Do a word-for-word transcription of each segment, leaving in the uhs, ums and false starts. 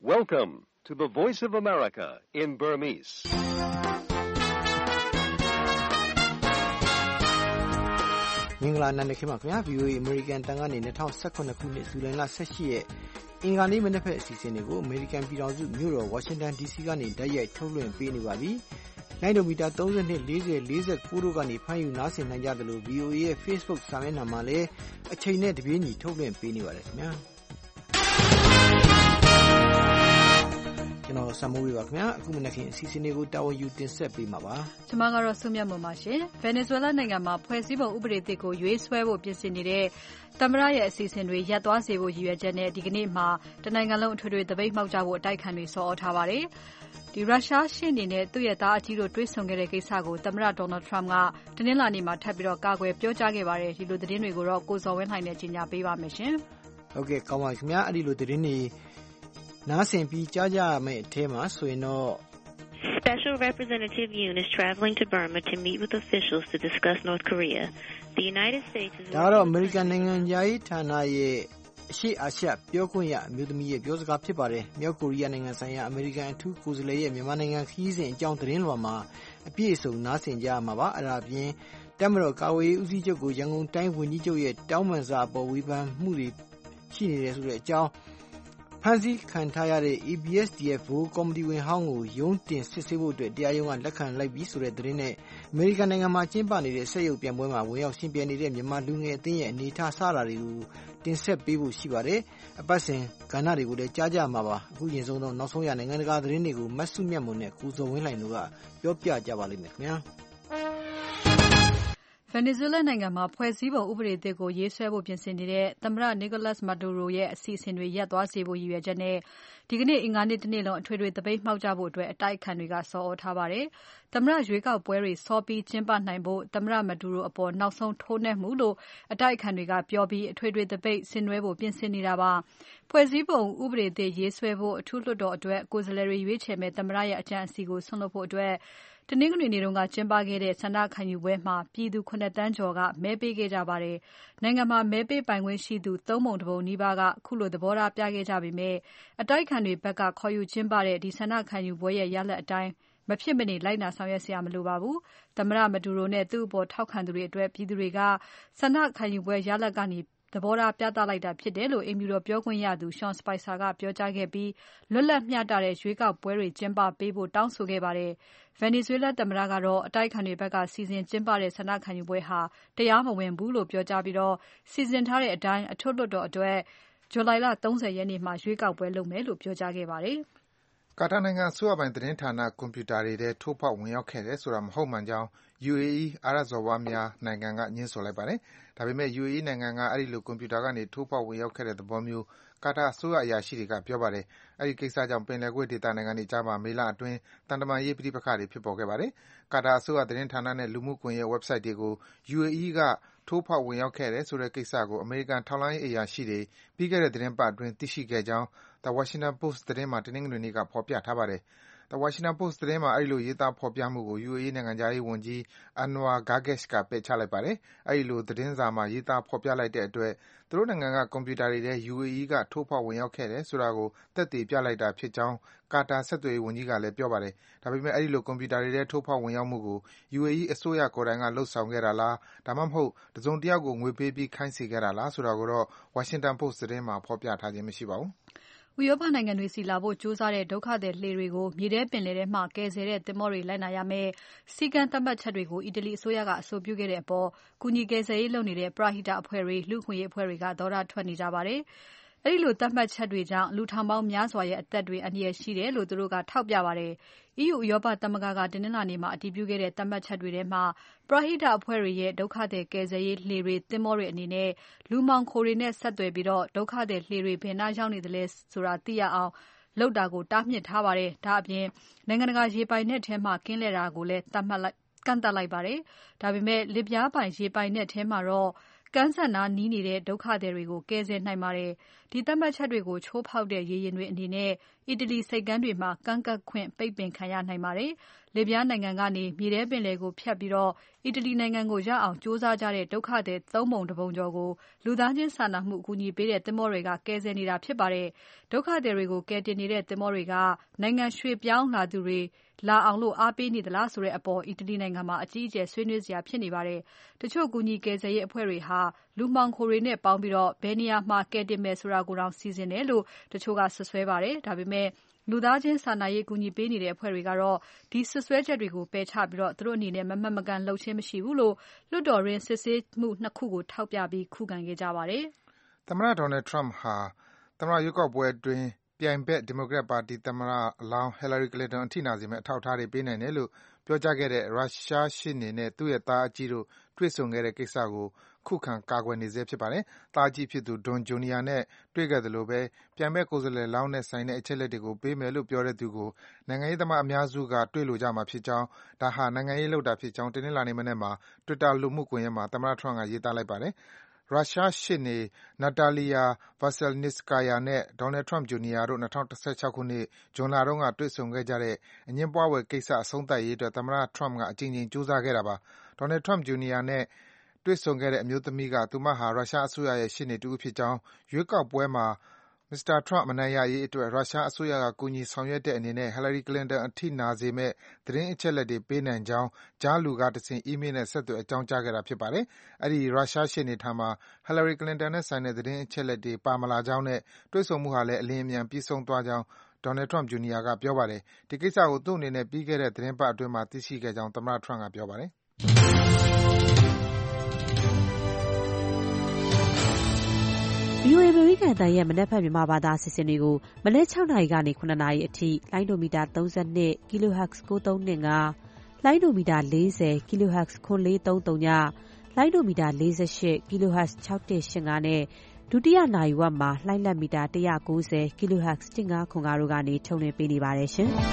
Welcome to the Voice of America in Burmese. Mingla na kema kya V O A American tanga ne twenty sevenခုနှစ်ဇူလိုင်လeighteenရက်အင်္ဂါနေ့မနက်ဖက်အစီအစဉ်တွေကို American ပြည်ထောင်စုမြို့တော် Washington D C ကနေတိုက်ရိုက်ထုတ်လွှင့်ပေးနေပါပြီ။လိုင်းဒိုမီတာthirty-two, forty, forty-fourတို့ကနေဖမ်းယူနားဆင်နိုင်ကြသလို V O A ရဲ့ Facebook စာမျက်နှာမှာလည်းအချိန်နဲ့တပြေးညီထုတ်လွှင့်ပေးနေပါတယ်ခင်ဗျာ။ကျွန်တော်ဆမ်မိုးဝေပါခင်ဗျာအခုမနက်ခင်းအစီအစဉ်တွေကိုတာဝန်ယူတင်ဆက်ပေးမှာပါကျွန်မကတော့ဆုမြတ်မွန်ပါရှင်ဗင်နီဇွဲလားနိုင်ငံမှာဖွဲ့စည်းပုံဥပဒေသစ်ကိုရွေးဆွဲဖို့ပြင်ဆင်နေတဲ့သမ္မတရဲ့အစီအစဉ်တွေရပ်သွားစေဖို့ရည်ရွယ်ချက်နဲ့ဒီကနေ့မှာတနိုင်ငံလုံးအထွေထွေသပိတ်မှောက်ကြဖို့အတိုက်ခံတွေဆော်ဩထားပါတယ်ဒီရုရှားရှေ့နေနဲ့သူ့ရဲ့သားအကြီးတို့တွေ့ဆုံခဲ့တဲ့ကိစ္စကိုသမ္မတဒေါ်နယ်ထရမ့်ကတနင်္လာနေ့မှာထပ်ပြီးတော့ကာကွယ်ပြောကြားခဲ့ပါတယ်ဒီလိုသတင်းတွေကိုတော့ကိုစော်ဝင်းလှိုင်နဲ့ကြီးညာပေးပါမယ်ရှင်ဟုတ်ကဲ့ကောင်းပါခင်ဗျာအဲ့ဒီလိုသတင်းတွေနားဆင်ပြီးကြားကြမယ့်အထဲမှာဆိုရင်တော့ Special Representative Yoon is traveling to Burma to meet with officials to discuss North Korea. The United States is ဒါတော့ American နိုင်ငံရေးဌာနရဲ့အရှေ့အာရှပြောခွင့်ရအမျိုးသမီးရဲ့ပြောစကားဖြစ်ပါတယ်။မြောက်ကိုရီးယားနိုင်ငံဆိုင်ရာ American အထူးကိုယ်စားလှယ်ရဲ့မြန်မာနိုင်ငံခရီးစဉ်အကြောင်းသတင်းလွှာမှာအပြည့်အစုံနားဆင်ကြရမှာပါ။အဲ့ဒါအပြင်တပ်မတော်ကာကွယ်ရေးဦးစီးချုပ်ကိုရန်ကုန်တိုင်းဝန်ကြီးချုပ်ရဲ့တောင်းပန်စာအပေါ်ဝေဖန်မှုတွေရှိနေတယ်ဆိုတဲ့အကြောင်းဖန်စီခံထားရတဲ့ A B S D F ကော်မတီဝင်ဟောင်းကိုရုံးတင်စစ်ဆေးဖို့အတွက်တရားရုံးကလက်ခံလိုက်ပြီးဆိုတဲ့သတင်းနဲ့အမေရိကန်နိုင်ငံမှာကျင်းပနေတဲ့ဆက်ရုပ်ပြန်ပွဲမှာဝင်ရောက်ရှင်ပြနေတဲ့မြန်မာလူငယ်အသင်းရဲ့အနေအထားစတာတွေကိုတင်ဆက်ပေးဖို့ရှိပါတယ်။အပတ်စဉ်ကဏ္ဍတွေကိုလည်းကြားကြမှာပါ။အခုရင်ဆုံးတော့နောက်ဆုံးရနိုင်ငံတကာသတင်းတွေကိုမတ်စုမြတ်မွန်နဲ့ကိုစောဝင်းလှိုင်တို့ကပြောပြကြပါလိမ့်မယ်ခင်ဗျာ။ဗင်နီဇွဲလားနိုင်ငံမှာဖွဲ့စည်းပုံဥပဒေသစ်ကိုရေးဆွဲဖို့ပြင်ဆင်နေတဲ့သမ္မတ Nicolas Maduro ရဲ့အစီအစဉ်တွေရပ်သွားစေဖို့ရည်ရွယ်ချက်နဲ့ဒီကနေ့အင်္ဂါနေ့တနေ့လုံးအထွေထွေသပိတ်မှောက်ကြဖို့အတွက်အတိုက်အခံတွေကဆော်ဩထားပါတယ်။သမ္မတရွေးကောက်ပွဲတွေစောပြီးကျင်းပနိုင်ဖို့သမ္မတ Maduro အပေါ်နောက်ဆုံးထိုးနှက်မှုလို့အတိုက်အခံတွေကပြောပြီးအထွေထွေသပိတ်ဆင်နွှဲဖို့ပြင်ဆင်နေတာပါ။ဖွဲ့စည်းပုံဥပဒေသစ်ရေးဆွဲဖို့အထူးလွှတ်တော်အတွက်ကိုယ်စားလှယ်တွေရွေးချယ်မဲ့သမ္မတရဲ့အကြံအစီကိုဆွန့်လွတ်ဖို့အတွက်တနင်္ဂနွေနေ့ကကျင်းပခဲ့တဲ့ဆန္ဒခံယူပွဲမှာပြည်သူခုနှစ်သန်းကျော်ကမဲပေးခဲ့ကြပါတယ်။နိုင်ငံမှာမဲပေးပိုင်ခွင့်ရှိသူသုံးပုံတစ်ပုံနီးပါးကခုလိုသဘောထားပြခဲ့ကြပေမဲ့အတိုက်ခံတွေဘက်ကခေါ်ယူကျင်းပတဲ့ဒီဆန္ဒခံယူပွဲရဲ့ရလဒ်အတိုင်းမဖြစ်မနေလိုက်နာဆောင်ရွက်စရာမလိုပါဘူး။သမ္မတမဒူရိုနဲ့သူ့အပေါ်ထောက်ခံသူတွေအတွက်ပြည်သူတွေကဆန္ဒခံယူပွဲရလဒ်ကနေသဘောထားပြသလိုက်တာဖြစ်တယ်လို့အိမ်ဖြူတော်ပြောခွင့်ရသူ Sean Spicer ကပြောကြားခဲ့ပြီးလွတ်လပ်မျှတတဲ့ရွေးကောက်ပွဲတွေကျင်းပပေးဖို့တောင်းဆိုခဲ့ပါတယ်။ Venezuela သမ္မတကတော့အတိုက်အခံတွေဘက်ကစီစဉ်ကျင်းပတဲ့ဆန္ဒခံယူပွဲဟာတရားမဝင်ဘူးလို့ပြောကြားပြီးတော့စီစဉ်ထားတဲ့အတိုင်းအထွတ်လွှတ်တော်အတွက်ဇူလိုင်လthirtyရက်နေ့မှာရွေးကောက်ပွဲလုပ်မယ်လို့ပြောကြားခဲ့ပါတယ်။ကာတာနိုင်ငံအစိုးရပိုင်သတင်းဌာနကွန်ပျူတာတွေထဲထိုးဖောက်ဝင်ရောက်ခဲ့တယ်ဆိုတာမဟုတ်မှန်ကြောင်း U A E အာရပ်စော်ဘွားများနိုင်ငံကငြင်းဆိုလိုက်ပါတယ်။ဒါပေမဲ့ U A E နိုင်ငံကအဲဒီလိုကွန်ပျူတာကနေထိုးဖောက်ဝင်ရောက်ခဲ့တဲ့သဘောမျိုးကာတာအစိုးရအရာရှိတွေကပြောပါတယ်။အဲဒီကိစ္စကြောင့်ပင်လယ်ကွေ့ဒေသနိုင်ငံတွေကြားမှာမေလအတွင်းသံတမန်ရေးပဋိပက္ခတွေဖြစ်ပေါ်ခဲ့ပါတယ်။ကာတာအစိုးရသတင်းဌာနနဲ့လူမှုကွန်ရက် website တွေကို U A E ကထိုးဖောက်ဝင်ရောက်ခဲ့တယ်ဆိုတဲ့ကိစ္စကိုအမေရိကန်ထောက်လှမ်းရေးအရာရှိတွေပြီးခဲ့တဲ့သီတင်းပတ်အတွင်းသိရှိခဲ့ကြောင်း The Washington Post သတင်းမှာတနင်္ဂနွေနေ့ကဖော်ပြထားပါတယ်။ The Washington Post သတင်းမှာအဲဒီလိုရေးသားဖော်ပြမှုကို U A E နိုင်ငံခြားရေးဝန်ကြီး Anwar Gargash ကပယ်ချလိုက်ပါတယ်။အဲဒီလိုသတင်းစာမှာရေးသားဖော်ပြလိုက်တဲ့အတွက်သူတို့နိုင်ငံကကွန်ပျူတာတွေထဲ U A E ကထိုးဖောက်ဝင်ရောက်ခဲ့တယ်ဆိုတာကိုသက်သေပြလိုက်တာဖြစ်ကြောင်းကာတာဆက်သွယ်ရေးဝန်ကြီးကလည်းပြောပါတယ်။ဒါပေမဲ့အဲဒီလိုကွန်ပျူတာတွေထဲထိုးဖောက်ဝင်ရောက်မှုကို U A E အစိုးရကိုယ်တိုင်ကလုပ်ဆောင်ခဲ့တာလားဒါမှမဟုတ်တစုံတယောက်ကိုငွေပေးပြီးခိုင်းစေခဲ့တာလားဆိုတာကိုတော့ Washington Post သတင်းမှာဖော်ပြထားခြင်းမရှိပါဘူး။ဥရောပနိုင်ငံတွေစီလာဖို့ကြိုးစားတဲ့ဒုက္ခသည်လှေတွေကိုမြေထဲပင်လယ်ထဲမှာကယ်ဆယ်တဲ့သင်္ဘောတွေလိုက်နာရမယ်စီကံသတ်မှတ်ချက်တွေကိုအီတလီအစိုးရကအဆိုပြုခဲ့တဲ့အပေါ်ကူညီကယ်ဆယ်ရေးလုပ်နေတဲ့ပရဟိတအဖွဲ့တွေလူ့အခွင့်အရေးအဖွဲ့တွေကဒေါသထွက်နေကြပါတယ်။အဲဒီလိုသတ်မှတ်ချက်တွေကြောင့်လူထောင်ပေါင်းများစွာရဲ့အသက်တွေအန္တရာယ်ရှိတယ်လို့သူတို့ကထောက်ပြပါတယ်။ E U ဥရောပသမဂ္ဂကတနင်္လာနေ့မှာအတည်ပြုခဲ့တဲ့သတ်မှတ်ချက်တွေထဲမှာပရဟိတအဖွဲ့တွေရဲ့ဒုက္ခသည်ကယ်ဆယ်ရေးလှေတွေသင်္ဘောတွေအနေနဲ့လူမှောင်ခိုတွေနဲ့ဆက်သွယ်ပြီးတော့ဒုက္ခသည်လှေတွေဘယ်နှရောက်နေသလဲဆိုတာသိရအောင်လုပ်တာကိုတားမြစ်ထားပါတယ်။ဒါအပြင်နိုင်ငံတကာရေပိုင်နက်ထဲမှာကင်းလှည့်တာကိုလည်းသတ်မှတ်လိုက်ကန့်သတ်လိုက်ပါတယ်။ဒါပေမဲ့လစ်ပြားပိုင်ရေပိုင်နက်ထဲမှာတော့ကမ်းစပ်နားနီးနေတဲ့ဒုက္ခသည်တွေကိုကယ်ဆယ်နိုင်ပါတယ်။ဒီသတ်မှတ်ချက်တွေကိုချိုးဖောက်တဲ့ရေယာဉ်တွေအနေနဲ့အီတလီဆိပ်ကမ်းတွေမှာကမ်းကပ်ခွင့်ပိတ်ပင်ခံရနိုင်ပါတယ်။လစ်ဗျားနိုင်ငံကနေမြေထဲပင်လယ်ကိုဖြတ်ပြီးအီတလီနိုင်ငံကိုရောက်အောင်ကြိုးစားကြတဲ့ဒုက္ခသည်သုံးပုံတစ်ပုံကျော်ကိုလူသားချင်းစာနာမှုအကူအညီပေးတဲ့သင်္ဘောတွေကကယ်ဆယ်နေတာဖြစ်ပါတယ်။ဒုက္ခသည်တွေကိုကယ်တင်နေတဲ့သင်္ဘောတွေကနိုင်ငံရွှေ့ပြောင်းလာသူတွေလာအောင်လို့အားပေးနေသလားဆိုတဲ့အပေါ်အီတလီနိုင်ငံမှာအကြီးအကျယ်ဆွေးနွေးစရာဖြစ်နေပါတယ်။တချို့ကူညီကယ်ဆယ်ရေးအဖွဲ့တွေဟာလူမှောင်ခိုတွေနဲ့ပေါင်းပြီးဘယ်နေရာမှာကယ်တင်မယ်ဆိုတာကိုတောင်စီစဉ်တယ်လို့တချို့ကစွပ်စွဲပါတယ်။ဒါပေမဲ့လူသားချင်းစာနာရေးကူညီပေးနေတဲ့အဖွဲ့တွေကတော့ဒီစွပ်စွဲချက်တွေကိုပယ်ချပြီးသူတို့အနေနဲ့မမှန်မကန်လုပ်ခြင်းမရှိဘူးလို့လွှတ်တော်ရင်းစစ်ဆေးမှုနှစ်ခုကိုထောက်ပြပြီးခုခံခဲ့ကြပါတယ်။သမ္မတ Donald Trump ဟာသမ္မတရွေးကောက်ပွဲအတွင်းပြိုင်ဘက်ဒီမိုကရက်ပါတီသမ္မတလောင်း Hillary Clinton အထိနာစေမယ့်အထောက်အထားတွေပေးနိုင်တယ်လို့ပြောကြားခဲ့တဲ့ရုရှားရှေ့နေနဲ့သူ့ရဲ့သားအကြီးတို့တွေ့ဆုံခဲ့တဲ့ကိစ္စကိုခုခံကာကွယ်နေဆဲဖြစ်ပါတယ်။သားအကြီးဖြစ်သူ Don Junior နဲ့တွေ့ခဲ့သလိုပဲပြိုင်ဘက်ကိုယ်စားလှယ်လောင်းနဲ့ဆိုင်တဲ့အချက်အလက်တွေကိုပေးမယ်လို့ပြောတဲ့သူကိုနိုင်ငံရေးသမားအများစုကတွေ့လိုကြမှာဖြစ်ကြောင်းဒါဟာနိုင်ငံရေးလုပ်တာဖြစ်ကြောင်းတနင်္လာနေ့မနက်မှာ Twitter လူမှုကွန်ရက်မှာသမ္မတ Trump ကရေးသားလိုက်ပါတယ်။ရုရှားရှေ့နေ Natalia Veselnitskaya နဲ့ Donald Trump Junior တို့၂၀၁၆ခုနှစ်ဇွန်လတုန်းကတွေ့ဆုံခဲ့ကြတဲ့အငြင်းပွားဖွယ်ကိစ္စအဆုံးသတ်ရေးအတွက်သမ္မတ Trump ကအကြိမ်ကြိမ်ကြိုးစားခဲ့တာပါ။ Donald Trump Junior နဲ့တွေ့ဆုံခဲ့တဲ့အမျိုးသမီးကသူမဟာရုရှားအစိုးရရဲ့ရှေ့နေတဦးဖြစ်ကြောင်းရွေးကောက်ပွဲမှာမစ္စတာ Trump အနိုင်ရရေးအတွက်ရုရှားအစိုးရကကူညီဆောင်ရွက်တဲ့အနေနဲ့ Hillary Clinton အထိနာစေမယ့်သတင်းအချက်အလက်တွေပေးနိုင်ကြောင်းကြားလူကတဆင့်အီးမေးလ်နဲ့ဆက်သွယ်အကြောင်းကြားခဲ့တာဖြစ်ပါတယ်။အဲဒီရုရှားရှေ့နေထံမှာ Hillary Clinton နဲ့ဆိုင်တဲ့သတင်းအချက်အလက်တွေပါမလာကြောင်းနဲ့တွေ့ဆုံမှုဟာလည်းအလျင်အမြန်ပြီးဆုံးသွားကြောင်း Donald Trump Junior ကပြောပါတယ်။ဒီကိစ္စကိုသူ့အနေနဲ့ပြီးခဲ့တဲ့သီတင်းပတ်အတွင်းမှာသိရှိခဲ့ကြောင်းသမ္မတ Trump ကပြောပါတယ်။ဗွီအိုအေ အမေရိကန်အသံရဲ့မနက်ဖြန်မြန်မာဘာသာအစီအစဉ်တွေကိုမနက်၆နာရီကနေ၇နာရီအထိလိုင်းဒိုမီတာသုံး၂ kilohertz ၉၃၂၅ လိုင်းဒိုမီတာ၄၀ kilohertz ခွန်၄၃၀ လိုင်းဒိုမီတာ၄၈ kilohertz ၆၁၈၅နဲ့ဒုတိယနာရီဝက်မှာလှိုင်းလက်မီတာ၁၉၀ kilohertz ၁၅ခွန်၅တို့ကနေထုတ်လွှင့်ပေးနေပါတယ်ရှင်။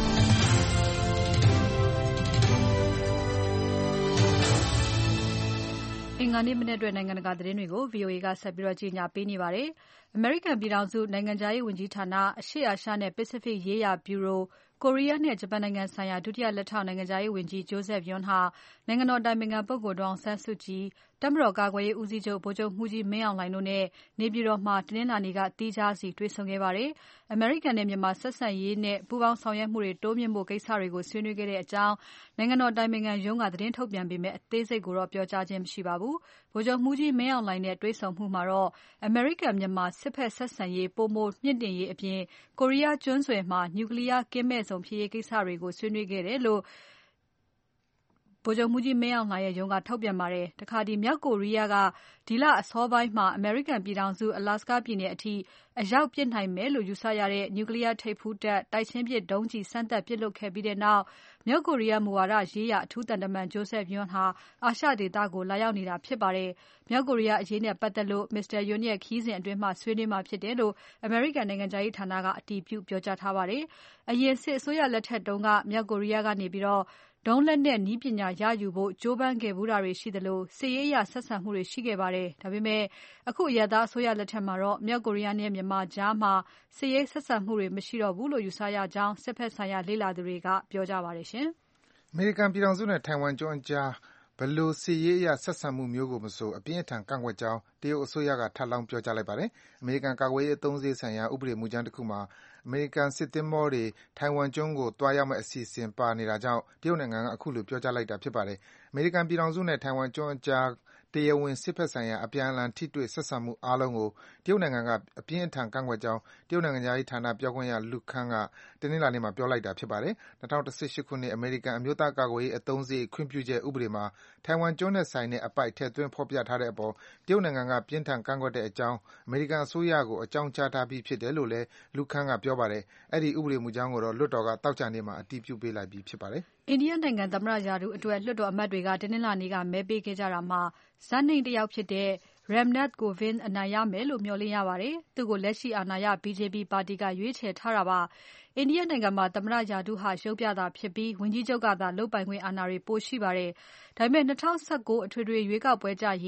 အင်္ဂါနေ့မနေ့အတွက်နိုင်ငံတကာသတင်းတွေကို ဗွီအိုအေကဆက်ပြီးကြီးညာပေးနေပါတယ်။ အမေရိကန်ပြည်ထောင်စုနိုင်ငံခြားရေးဝန်ကြီးဌာနအရှေ့အာရှနဲ့ Pacific ရေးရာဗျူရိုကိုရီးယားနဲ့ဂျပန်နိုင်ငံဆိုင်ရာဒုတိယလက်ထောက်နိုင်ငံခြားရေးဝန်ကြီး Joseph Yun ဟာနိုင်ငံတော်အတိုင်ပင်ခံပုဂ္ဂိုလ်ဒေါ်အောင်ဆန်းစုကြည်၊တပ်မတော်ကာကွယ်ရေးဦးစီးချုပ်ဗိုလ်ချုပ်မှူးကြီးမင်းအောင်လှိုင်တို့နဲ့နေပြည်တော်မှာတနင်္လာနေ့ကသီးခြားစီတွေ့ဆုံခဲ့ပါတယ်။အမေရိကန်နဲ့မြန်မာဆက်ဆံရေးနဲ့ပူးပေါင်းဆောင်ရွက်မှုတွေတိုးမြှင့်ဖို့ကိစ္စတွေကိုဆွေးနွေးခဲ့တဲ့အကြောင်းနိုင်ငံတော်အတိုင်ပင်ခံရုံးကသတင်းထုတ်ပြန်ပေမဲ့အသေးစိတ်ကိုတော့ပြောကြားခြင်းမရှိပါဘူး။ဗိုလ်ချုပ်မှူးကြီးမင်းအောင်လှိုင်နဲ့တွေ့ဆုံမှုမှာတော့အမေရိကန်မြန်မာစစ်ဖက်ဆက်ဆံရေးပိုမိုမြှင့်တင်ရေးအပြင်ကိုရီးယားကျွန်းဆွယ်မှာနျူကလီးယားကင်းမဲ့ဆုံးဖြစ်ရေးကိစ္စတွေကိုဆွေးနွေးခဲ့တယ်လို့ဗိုလ်ချုပ်မှူးကြီးမင်းအောင်လှိုင်ရဲ့ရုံးကထုတ်ပြန်ပါတယ်။တခါဒီမြောက်ကိုရီးယားကဒီလအစောပိုင်းမှာအမေရိကန်ပြည်ထောင်စု Alaska ပြည်နယ်အထိအရောက်ပစ်နိုင်မယ်လို့ယူဆရတဲ့နျူကလီးယားထိပ်ဖူးတပ်တိုက်ချင်းပစ်ဒုံးကျည်စမ်းသပ်ပစ်လွှတ်ခဲ့ပြီးတဲ့နောက်မြောက်ကိုရီးယားမူဝါဒရေးရာအထူးသံတမန် Joseph Yun ဟာအာရှဒေသကိုလာရောက်နေတာဖြစ်ပါတယ်။မြောက်ကိုရီးယားအရေးနဲ့ပတ်သက်လို့ Mr. Yun ရဲ့ခရီးစဉ်အတွင်းမှာဆွေးနွေးမှာဖြစ်တယ်လို့အမေရိကန်နိုင်ငံခြားရေးဌာနကအတည်ပြုပြောကြားထားပါတယ်။အရင်စစ်အစိုးရလက်ထက်တုန်းကမြောက်ကိုရီးယားကနေပြီးတော့ဒုံးလက်နက်နည်းပညာရယူဖို့ကြိုးပမ်းခဲ့ဘူးတာတွေရှိသလိုစစ်ရေးအရဆက်ဆံမှုတွေရှိခဲ့ပါတယ်။ဒါပေမဲ့အခုအရပ်သားအစိုးရလက်ထက်မှာတော့မြောက်ကိုရီးယားနဲ့မြန်မာကြားမှာစစ်ရေးဆက်ဆံမှုတွေမရှိတော့ဘူးလို့ယူဆရကြောင်းစစ်ဖက်ဆိုင်ရာလေ့လာသူတွေကပြောကြပါတယ်ရှင်။အမေရိကန်ပြည်ထောင်စုနဲ့ထိုင်ဝမ်ကျွန်းအကြားဘယ်လိုစစ်ရေးအရဆက်ဆံမှုမျိုးကိုမဆိုအပြင်းအထန်ကန့်ကွက်ကြောင်းတရုတ်အစိုးရကထပ်လောင်းပြောကြားလိုက်ပါတယ်။အမေရိကန်ကာကွယ်ရေးအသုံးစရိတ်ဆိုင်ရာဥပဒေမူကြမ်းတစ်ခုမှာအမေရိကန်စစ်သင်္ဘောတွေထိုင်ဝမ်ကျွန်းကိုသွားရောက်မယ့်အစီအစဉ်ပါနေတာကြောင့်တရုတ်နိုင်ငံကအခုလိုပြောကြားလိုက်တာဖြစ်ပါတယ်။အမေရိကန်ပြည်ထောင်စုနဲ့ထိုင်ဝမ်ကျွန်းအကြားတရားဝင်စစ်ဖက်ဆိုင်ရာအပြန်အလှန်ထိတွေ့ဆက်ဆံမှုအားလုံးကိုတရုတ်နိုင်ငံကအပြင်းအထန်ကန့်ကွက်ကြောင်းတရုတ်နိုင်ငံခြားရေးဌာနပြောခွင့်ရ Lu Kang ကတနင်္လာနေ့မှာပြောလိုက်တာဖြစ်ပါတယ်။၂၀၁၈ခုနှစ်အမေရိကန်အမျိုးသားကာကွယ်ရေးအသုံးစရိတ်ခွင့်ပြုချက်ဥပဒေမှာထိုင်ဝမ်ကျွန်းနဲ့ဆိုင်တဲ့အပိုဒ်ထည့်သွင်းဖော်ပြထားတဲ့အပေါ်တရုတ်နိုင်ငံကပြင်းထန်ကန့်ကွက်တဲ့အကြောင်းအမေရိကန်အစိုးရကိုအကြောင်းကြားထားပြီးဖြစ်တယ်လို့လည်း Lu Kang ကပြောပါတယ်။အဲဒီဥပဒေမူကြမ်းကိုတော့လွှတ်တော်ကသောကြာနေ့မှာအတည်ပြုပေးလိုက်ပြီဖြစ်ပါတယ်။အိန္ဒိယနိုင်ငံသမ္မတရာထူးအတွက်လွှတ်တော်အမတ်တွေကတနင်္လာနေ့ကမဲပေးခဲ့ကြတာမှာဇာတ်နိမ့်တယောက်ဖြစ်တဲ့ Ram Nath Kovind အနိုင်ရမယ်လို့မျှော်လင့်ရပါတယ်။သူ့ကိုလက်ရှိအာဏာရ B J P ပါတီကရွေးချယ်ထားတာပါ။အိန္ဒိယနိုင်ငံမှာသမ္မတရာထူးဟာရုပ်ပြတာဖြစ်ပြီးဝန်ကြီးချုပ်ကသာလုပ်ပိုင်ခွင့်အာဏာတွေပိုရှိပါတယ်။ဒါပေမဲ့၂၀၁၉အထွေထွေရွေးကောက်ပွဲကျရင်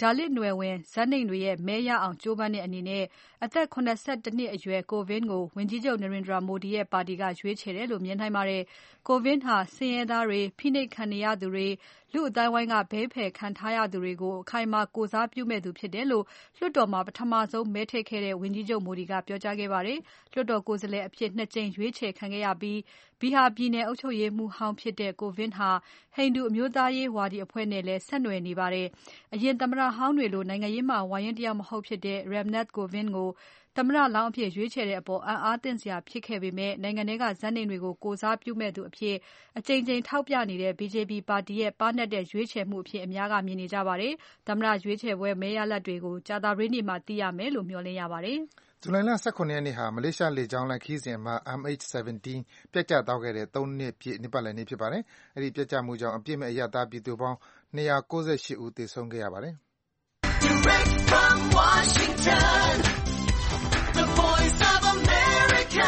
ဒါလစ်နွယ်ဝင်ဇက်နိမ်တွေရဲ့မဲရအောင်ကြိုးပမ်းတဲ့အနေနဲ့အသက်၇၁နှစ်အရွယ် Kovind ကိုဝန်ကြီးချုပ် Narendra Modi ရဲ့ပါတီကရွေးချယ်တယ်လို့မြင်နိုင်ပါတယ်။ Kovind ဟာဆင်းရဲသားတွေ၊ ဖိနှိပ်ခံနေရသူတွေ၊ လူ့အသိုင်းအဝိုင်းကဘေးဖယ်ခံထားရသူတွေကို အခိုင်အမာကိုယ်စားပြုမယ့်သူဖြစ်တယ်လို့လွှတ်တော်မှာပထမဆုံးမဲထည့်ခဲ့တဲ့ဝန်ကြီးချုပ် Modi ကပြောကြားခဲ့ပါတယ်။ လွှတ်တော်ကိုယ်စားလှယ်အဖြစ်နှစ်ကြိမ်ရွေးချယ်ခံခဲ့ရပြီး Bihar ပြည်နယ်အုပ်ချုပ်ရေးမှူးဟောင်းဖြစ်တဲ့ Kovind ဟာ ဟိန္ဒူအမျိုးသားရေးဝါဒီအဖွဲ့နဲ့လည်းဆက်နွယ်နေပါတယ်။ အရင်သမ္မတဟောင်းတွေလိုနိုင်ငံရေးမှာဝါရင့်တယောက်မဟုတ်ဖြစ်တဲ့ Ramnath Kovind ကိုသမ္မတလောင်းအဖြစ်ရွေးချယ်တဲ့အပေါ်အံ့အားသင့်စရာဖြစ်ခဲ့ပေမဲ့ နိုင်ငံထဲကဇက်နိမ်တွေကိုကိုယ်စားပြုမယ့်သူအဖြစ်အကြိမ်ကြိမ်ထောက်ပြနေတဲ့ BJP ပါတီရဲ့ပါးနပ်တဲ့ရွေးချယ်မှုအဖြစ်အများကမြင်နေကြပါတယ်။ သမ္မတရွေးချယ်ပွဲမဲရလဒ်တွေကိုကြာသပတေးနေ့မှာသိရမယ်လို့မျှော်လင့်ရပါတယ်။ဇူလိုင်လ၁၇ရက်နေ့ဟာမလေးရှားလေကြောင်းလိုင်းခရီးစဉ်အမှတ် M H ၁၇ ပျက်ကျသွားခဲ့တဲ့သုံးနှစ်ပြည့်နှစ်ပတ်လည်နေ့ဖြစ်ပါတယ်။ အဲဒီပျက်ကျမှုကြောင့်အပြစ်မဲ့အရပ်သားပြည်သူပေါင်း၂၉၈ဦးသေဆုံးခဲ့ရပါတယ်။ Direct from Washington, the voice of America,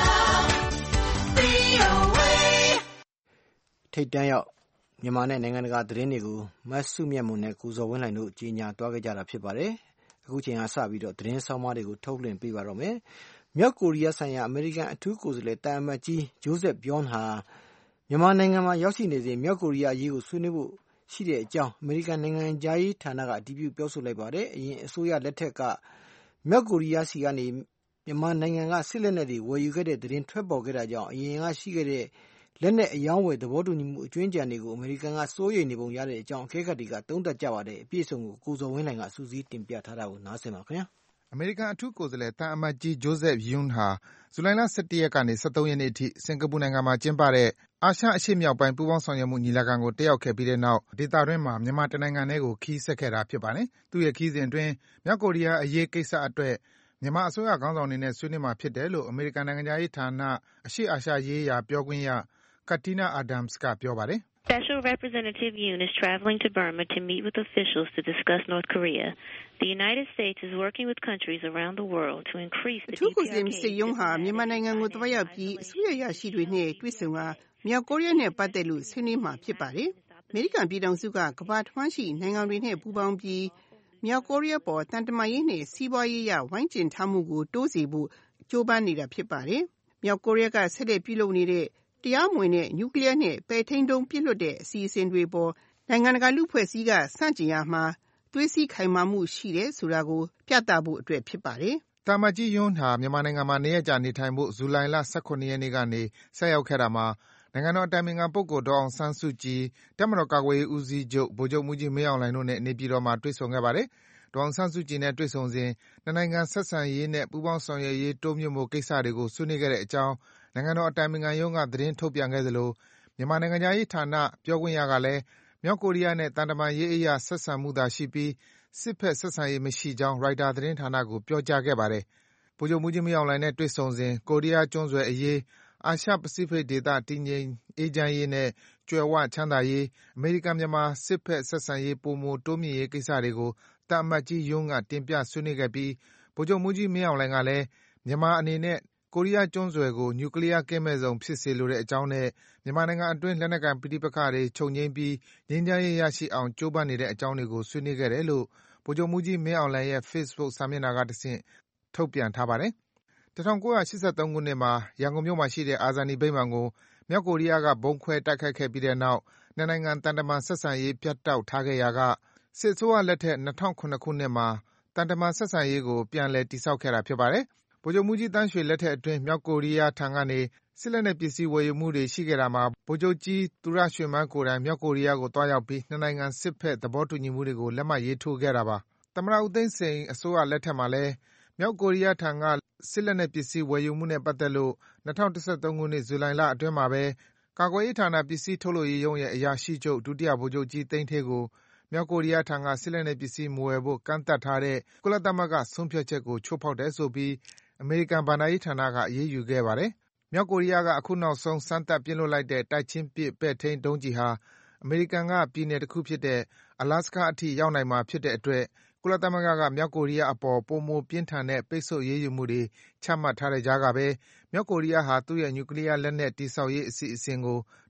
V O A ထိပ်တန်းရောက်မြန်မာနဲ့နိုင်ငံတကာသတင်းတွေကိုမဆုမြတ်မွန်နဲ့ကိုဇော်ဝင်းလှိုင်တို့ကြီးညာသွားခဲ့ကြတာဖြစ်ပါတယ်။အခုချိန်ကစပြီးတော့သတင်းဆောင်မတွေကိုထုတ်လွှင့်ပေးပါတော့မယ်။မြောက်ကိုရီးယားဆိုင်ရာအမေရိကန်အထူးကိုယ်စားလှယ်တာအမတ်ကြီး Joseph Yun ဟာမြန်မာနိုင်ငံမှာရောက်ရှိနေစဉ်မြောက်ကိုရီးယားအရေးကိုဆွေးနွေးဖို့ရှိတဲ့အကြောင်းအမေရိကန်နိုင်ငံခြားရေးဌာနကအတည်ပြုပြောဆိုလိုက်ပါတယ်။အရင်အစိုးရလက်ထက်ကမြောက်ကိုရီးယားစီကနေမြန်မာနိုင်ငံကစစ်လက်နက်တွေဝယ်ယူခဲ့တဲ့သတင်းထွက်ပေါ်ခဲ့တာကြောင့်အရင်ကရှိခဲ့တဲ့လက်နက်အယောင်းဝယ်သဘောတူညီမှုအကျွင်းကြံတွေကိုအမေရိကန်ကစိုးရိမ်နေပုံရတဲ့အကြောင်းအကဲခတ်တွေကသုံးသပ်ကြပါတယ်။အပြည့်အစုံကိုကိုဇော်ဝင်းလှိုင်ကစူးစီးတင်ပြထားတာကိုနားဆင်ပါခင်ဗျာ။အမေရိကန်အထူးကိုယ်စားလှယ်တာအမတ်ကြီး Joseph Yun ဟာဇူလိုင်လ၁၁ရက်ကနေ၁၃ရက်နေ့အထိစင်ကာပူနိုင်ငံမှာကျင်းပတဲ့အာရှအရှေ့မြောက်ပိုင်းပူးပေါင်းဆောင်ရွက်မှုညီလာခံကိုတက်ရောက်ခဲ့ပြီးတဲ့နောက်ဒေသတွင်းမှာမြန်မာတနိုင်ငံထဲကိုခရီးဆက်ခဲ့တာဖြစ်ပါတယ်။သူ့ရဲ့ခရီးစဉ်အတွင်းမြောက်ကိုရီးယားအရေးကိစ္စအတွက်မြန်မာအစိုးရခေါင်းဆောင်တွေနဲ့ဆွေးနွေးမှာဖြစ်တယ်လို့အမေရိကန်နိုင်ငံခြားရေးဌာနအရှေ့အာရှရေးရာပြောခွင့်ရ Katina Adams ကပြောပါတယ်။ Special Representative Yoon is traveling to Burma to meet with officials to discuss North Korea. The United States is working with countries around the world to increase the အထူးကိုယ်စားလှယ်မစ္စတာယွန်းဟာမြန်မာနိုင်ငံကိုသွားရောက်ပြီးအစိုးရရရှိတွေနဲ့တွေ့ဆုံတာမြောက်ကိုရီးယားနဲ့ပတ်သက်လို့ဆွေးနွေးမှာဖြစ်ပါတယ်။အမေရိကန်ပြည်ထောင်စုကကမ္ဘာတစ်ဝှမ်းရှိနိုင်ငံတွေနဲ့ပူးပေါင်းပြီးမြောက်ကိုရီးယားပေါ်တန်တမာရေးနဲ့စီးပွားရေးရဝိုင်းကျဉ်ထားမှုကိုတိုးစေဖို့ကြိုးပမ်းနေတာဖြစ်ပါတယ်။မြောက်ကိုရီးယားကဆက်လက်ပြုလုပ်နေတဲ့တရားမဝင်တဲ့နျူကလ িয়ার နဲ့ပဲ့ထိန်းဒုံးပစ်လွှတ်တဲ့အစီအစဉ်တွေပေါ်နိုင်ငံတကာလူ့အဖွဲ့အစည်းကစန့်ကျင်ရမှာသွေးစည်းခိုင်မာမှုရှိတယ်ဆိုတာကိုပြသဖို့အတွက်ဖြစ်ပါတယ်။တာမတ်ကြီး Yun ဟာမြန်မာနိုင်ငံမှာနေရက်ကြာနေထိုင်ဖို့ဇူလိုင်လ၁၇ရက်နေ့ကနေဆက်ရောက်ခဲ့တာမှာနိုင်ငံတော်အတိုင်ပင်ခံပုဂ္ဂိုလ်ဒေါ်အောင်ဆန်းစုကြည်၊တပ်မတော်ကာကွယ်ရေးဦးစီးချုပ်ဗိုလ်ချုပ်မှူးကြီးမင်းအောင်လှိုင်တို့နဲ့နေပြည်တော်မှာတွေ့ဆုံခဲ့ပါတယ်။ဒေါ်အောင်ဆန်းစုကြည်နဲ့တွေ့ဆုံစဉ်နှစ်နိုင်ငံဆက်ဆံရေးနဲ့ပူးပေါင်းဆောင်ရွက်ရေးတိုးမြှင့်ဖို့ကိစ္စတွေကိုဆွေးနွေးခဲ့တဲ့အကြောင်းနိုင်ငံတော်အတိုင်ပင်ခံရုံးကသတင်းထုတ်ပြန်ခဲ့သလိုမြန်မာနိုင်ငံခြားရေးဌာနပြောခွင့်ရကလည်းမြောက်ကိုရီးယားနဲ့သံတမန်ရေးအရဆက်ဆံမှုသာရှိပြီးစစ်ဘက်ဆက်ဆံရေးမရှိကြောင်းရိုက်တာသတင်းဌာနကိုပြောကြားခဲ့ပါတယ်။ဗိုလ်ချုပ်မှူးကြီးမင်းအောင်လှိုင်နဲ့တွေ့ဆုံစဉ်ကိုရီးယားကျွန်းဆွယ်အရေး၊အာရှပစိဖိတ်ဒေသတည်ငြိမ်အေးချမ်းရေးနဲ့ကြွယ်ဝချမ်းသာရေး၊အမေရိကန်-မြန်မာစစ်ဘက်ဆက်ဆံရေးပိုမိုတိုးမြှင့်ရေးကိစ္စတွေကိုသံအမတ်ကြီး Yun ကတင်ပြဆွေးနွေးခဲ့ပြီးဗိုလ်ချုပ်မှူးကြီးမင်းအောင်လှိုင်ကလည်းမြန်မာအနေနဲ့ကိုရီးယားကျွန်းဆွယ်ကိုနျူကလီးယားကင်းမဲ့ဇုံဖြစ်စေလိုတဲ့အကြောင်းနဲ့မြန်မာနိုင်ငံအတွင်းလက်နက်ကိုင်ပဋိပက္ခတွေချုပ်ငြိမ်းပြီးငြိမ်းချမ်းရေးရရှိအောင်ကြိုးပမ်းနေတဲ့အကြောင်းတွေကိုဆွေးနွေးခဲ့တယ်လို့ဗိုလ်ချုပ်မှူးကြီးမင်းအောင်လှိုင်ရဲ့ Facebook စာမျက်နှာကတဆင့်ထုတ်ပြန်ထားပါတယ်။၁၉၈၃ခုနှစ်မှာရန်ကုန်မြို့မှာရှိတဲ့အာဇာနည်ဗိမာန်ကိုမြောက်ကိုရီးယားကဗုံးခွဲတိုက်ခိုက်ခဲ့ပြီးတဲ့နောက်နှစ်နိုင်ငံသံတမန်ဆက်ဆံရေးပြတ်တောက်ထားခဲ့ရာကစစ်အစိုးရလက်ထက်၂၀၀၇ခုနှစ်မှာသံတမန်ဆက်ဆံရေးကိုပြန်လည်တည်ဆောက်ခဲ့တာဖြစ်ပါတယ်။ဗိုလ်ချုပ်မှူးကြီးသန်းရွှေလက်ထက်အတွင်းမြောက်ကိုရီးယားထံကနေစစ်လက်နက်ပစ္စည်းဝယ်ယူမှုတွေရှိခဲ့တာမှာဗိုလ်ချုပ်ကြီးသူရရွှေမန်းကိုယ်တိုင်မြောက်ကိုရီးယားကိုသွားရောက်ပြီးနှစ်နိုင်ငံစစ်ဘက်သဘောတူညီမှုတွေကိုလက်မှတ်ရေးထိုးခဲ့တာပါ။သမ္မတဦးသိန်းစိန်အစိုးရလက်ထက်မှာလည်းမြောက်ကိုရီးယားထံကစစ်လက်နက်ပစ္စည်းဝယ်ယူမှုနဲ့ပတ်သက်လို့၂၀၁၃ခုနှစ်ဇူလိုင်လအတွင်းမှာပဲကာကွယ်ရေးဌာနပစ္စည်းထုတ်လုပ်ရေးရုံးရဲ့အရာရှိချုပ်ဒုတိယဗိုလ်ချုပ်ကြီးသိန်းဌေးကိုမြောက်ကိုရီးယားထံကစစ်လက်နက်ပစ္စည်းမဝယ်ဖို့ကန့်သတ်ထားတဲ့ကုလသမဂ္ဂဆုံးဖြတ်ချက်ကိုချိုးဖောက်တယ်ဆိုပြီးအမေရိကန်ဘဏ္ဍာရေးဌာနကအရေးယူခဲ့ပါတယ်။မြောက်ကိုရီးယားကအခုနောက်ဆုံးစမ်းသပ်ပစ်လွှတ်လိုက်တဲ့တိုက်ချင်းပစ်ပဲ့ထိန်းဒုံးကျည်ဟာအမေရိကန်ကပြည်နယ်တခုဖြစ်တဲ့ Alaska အထိရောက်နိုင်မှာဖြစ်တဲ့အတွက်ကုလသမဂ္ဂကမြောက်ကိုရီးယားအပေါ်ပိုမိုပြင်းထန်တဲ့ပိတ်ဆို့အရေးယူမှုတွေချမှတ်ထားတဲ့ကြားကပဲမြောက်ကိုရီးယားဟာသူ့ရဲ့နျူကလီးယားလက်နက်တည်ဆောက်ရေးအစီအစဉ်ကို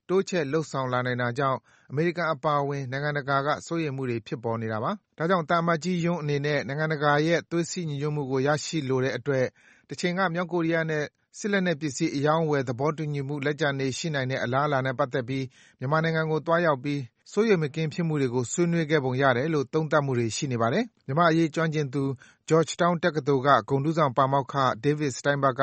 တိုးချဲ့လုပ်ဆောင်လာနိုင်တာကြောင့်အမေရိကန်အပါအဝင်နိုင်ငံတကာကစိုးရိမ်မှုတွေဖြစ်ပေါ်နေတာပါ။ဒါကြောင့်သံအမတ်ကြီးယွန်းအနေနဲ့နိုင်ငံတကာရဲ့သွေးစည်းညီညွတ်မှုကိုရရှိလိုတဲ့အတွက်တချိန်ကမြောက်ကိုရီးယားနဲ့စစ်လက်နက်ပစ္စည်းအယောင်းအဝယ်သဘောတူညီမှုလက်ကျန်နေရှိနိုင်တဲ့အလားအလာနဲ့ပတ်သက်ပြီးမြန်မာနိုင်ငံကိုသွားရောက်ပြီးစိုးရိမ်မကင်းဖြစ်မှုတွေကိုဆွေးနွေးခဲ့ပုံရတယ်လို့သုံးသပ်မှုတွေရှိနေပါတယ်။မြန်မာအရေးကျွမ်းကျင်သူ Georgetown တက္ကသိုလ်ကဂုဏ်ထူးဆောင်ပါမောက္ခ David Steinberg က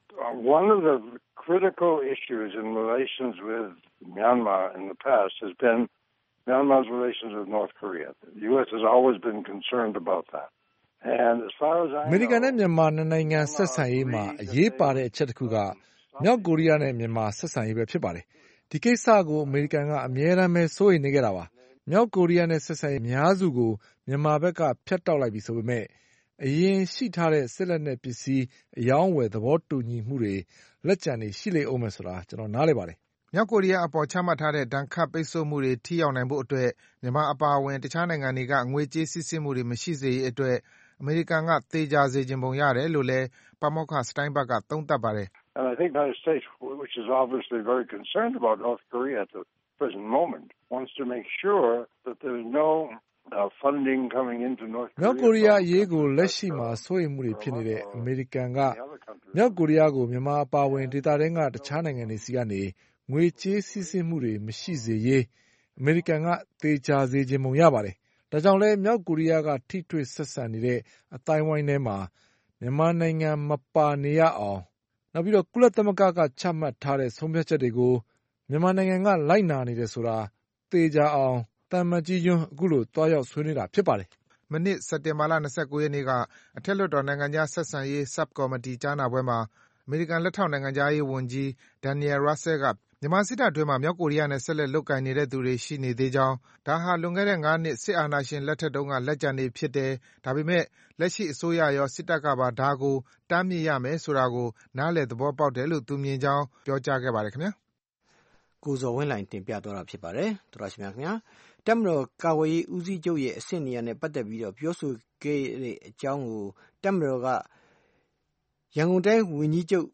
One of the critical issues in relations with Myanmar in the past has been Myanmar's relations with North Korea. The U S has always been concerned about that. And as far as I know, အမေရိကန်နဲ့မြန်မာနိုင်ငံဆက်ဆံရေးမှာအရေးပါတဲ့အချက်တစ်ခုကမြောက်ကိုရီးယားနဲ့မြန်မာဆက်ဆံရေးပဲဖြစ်ပါတယ်။ဒီကိစ္စကိုအမေရိကန်ကအမြဲတမ်းပဲစိုးရိမ်နေကြတာပါ။မြောက်ကိုရီးယားနဲ့ဆက်ဆံရေးအများစုကိုမြန်မာဘက်ကဖျက်တောက်လိုက်ပြီဆိုပေမဲ့အရင်ရှိထားတဲ့စစ်လက်နက်ပစ္စည်းအယောင်းဝယ်သဘောတူညီမှုတွေလက်ကျန်နေရှိလေအောင်မယ်ဆိုတာကျွန်တော်နားလည်ပါတယ်။မြောက်ကိုရီးယားအပေါ်ချမှတ်ထားတဲ့ဒဏ်ခတ်ပိတ်ဆို့မှုတွေထိရောက်နိုင်ဖို့အတွက်မြန်မာအပါအဝင်တခြားနိုင်ငံတွေကငွေကြေးစစ်ဆေးမှုတွေမရှိစေရေးအတွက်အမေရိကန်ကသေချာစေချင်ပုံရတယ်လို့လည်းပါမောက္ခ Steinberg ကသုံးသပ်ပါတယ်။ And I think the United States, which is obviously very concerned about North Korea at the present moment, wants to make sure that there's no uh, funding coming into North Korea. မြောက်ကိုရီးယားအရေးကိုလက်ရှိမှာစိုးရိမ်မှုတွေဖြစ်နေတဲ့အမေရိကန်ကမြောက်ကိုရီးယားကိုမြန်မာအပါအဝင်ဒေသတွေကတခြားနိုင်ငံတွေစီကနေငွေကြေးစစ်ဆေးမှုတွေမရှိစေရေးအမေရိကန်ကသေချာစေချင်ပုံရပါတယ်။ဒါကြောင့်လဲမြောက်ကိုရီးယားကထိတွေ့ဆက်ဆံနေတဲ့အတိုင်းဝိုင်းထဲမှာမြန်မာနိုင်ငံမပါနေရအောင်နောက်ပြီးတော့ကုလသမဂ္ဂကချမှတ်ထားတဲ့ဆုံးဖြတ်ချက်တွေကိုမြန်မာနိုင်ငံကလိုက်နာနေတယ်ဆိုတာသေချာအောင်သံအမတ်ကြီးယွန်းအခုလိုတွားရောက်ဆွေးနွေးတာဖြစ်ပါတယ်။မနှစ်စက်တင်ဘာလ၂၉ရက်နေ့ကအထက်လွှတ်တော်နိုင်ငံခြားဆက်ဆံရေး Subcommittee ကြားနာပွဲမှာအမေရိကန်လက်ထောက်နိုင်ငံခြားရေးဝန်ကြီး Daniel Russel ကမြန်မာစစ်တပ်အတွင်းမှာမြောက်ကိုရီးယားနဲ့ဆက်လက်လုပ်ကိုင်နေတဲ့သူတွေရှိနေသေးကြောင်းဒါဟာလွန်ခဲ့တဲ့ငါးနှစ်စစ်အာဏာရှင်လက်ထက်တုန်းကလက်ကျန်တွေဖြစ်တယ်ဒါပေမဲ့လက်ရှိအစိုးရရောစစ်တပ်ကပါဒါကိုတားမြစ်ရမယ်ဆိုတာကိုနားလည်သဘောပေါက်တယ်လို့သူမြင်ကြောင်းပြောကြားခဲ့ပါတယ်ခင်ဗျာကိုဇော်ဝင်းလှိုင်တင်ပြသွားတာဖြစ်ပါတယ်သောရရှိမြခင်ဗျာတပ်မတော်ကာကွယ်ရေးဦးစီးချုပ်ရဲ့အဆင့်နေရာနဲ့ပတ်သက်ပြီးတော့ပြောဆိုခဲ့တဲ့အကြောင်းကိုတပ်မတော်ကရန်ကုန်တိုင်းဝန်ကြီးချုပ်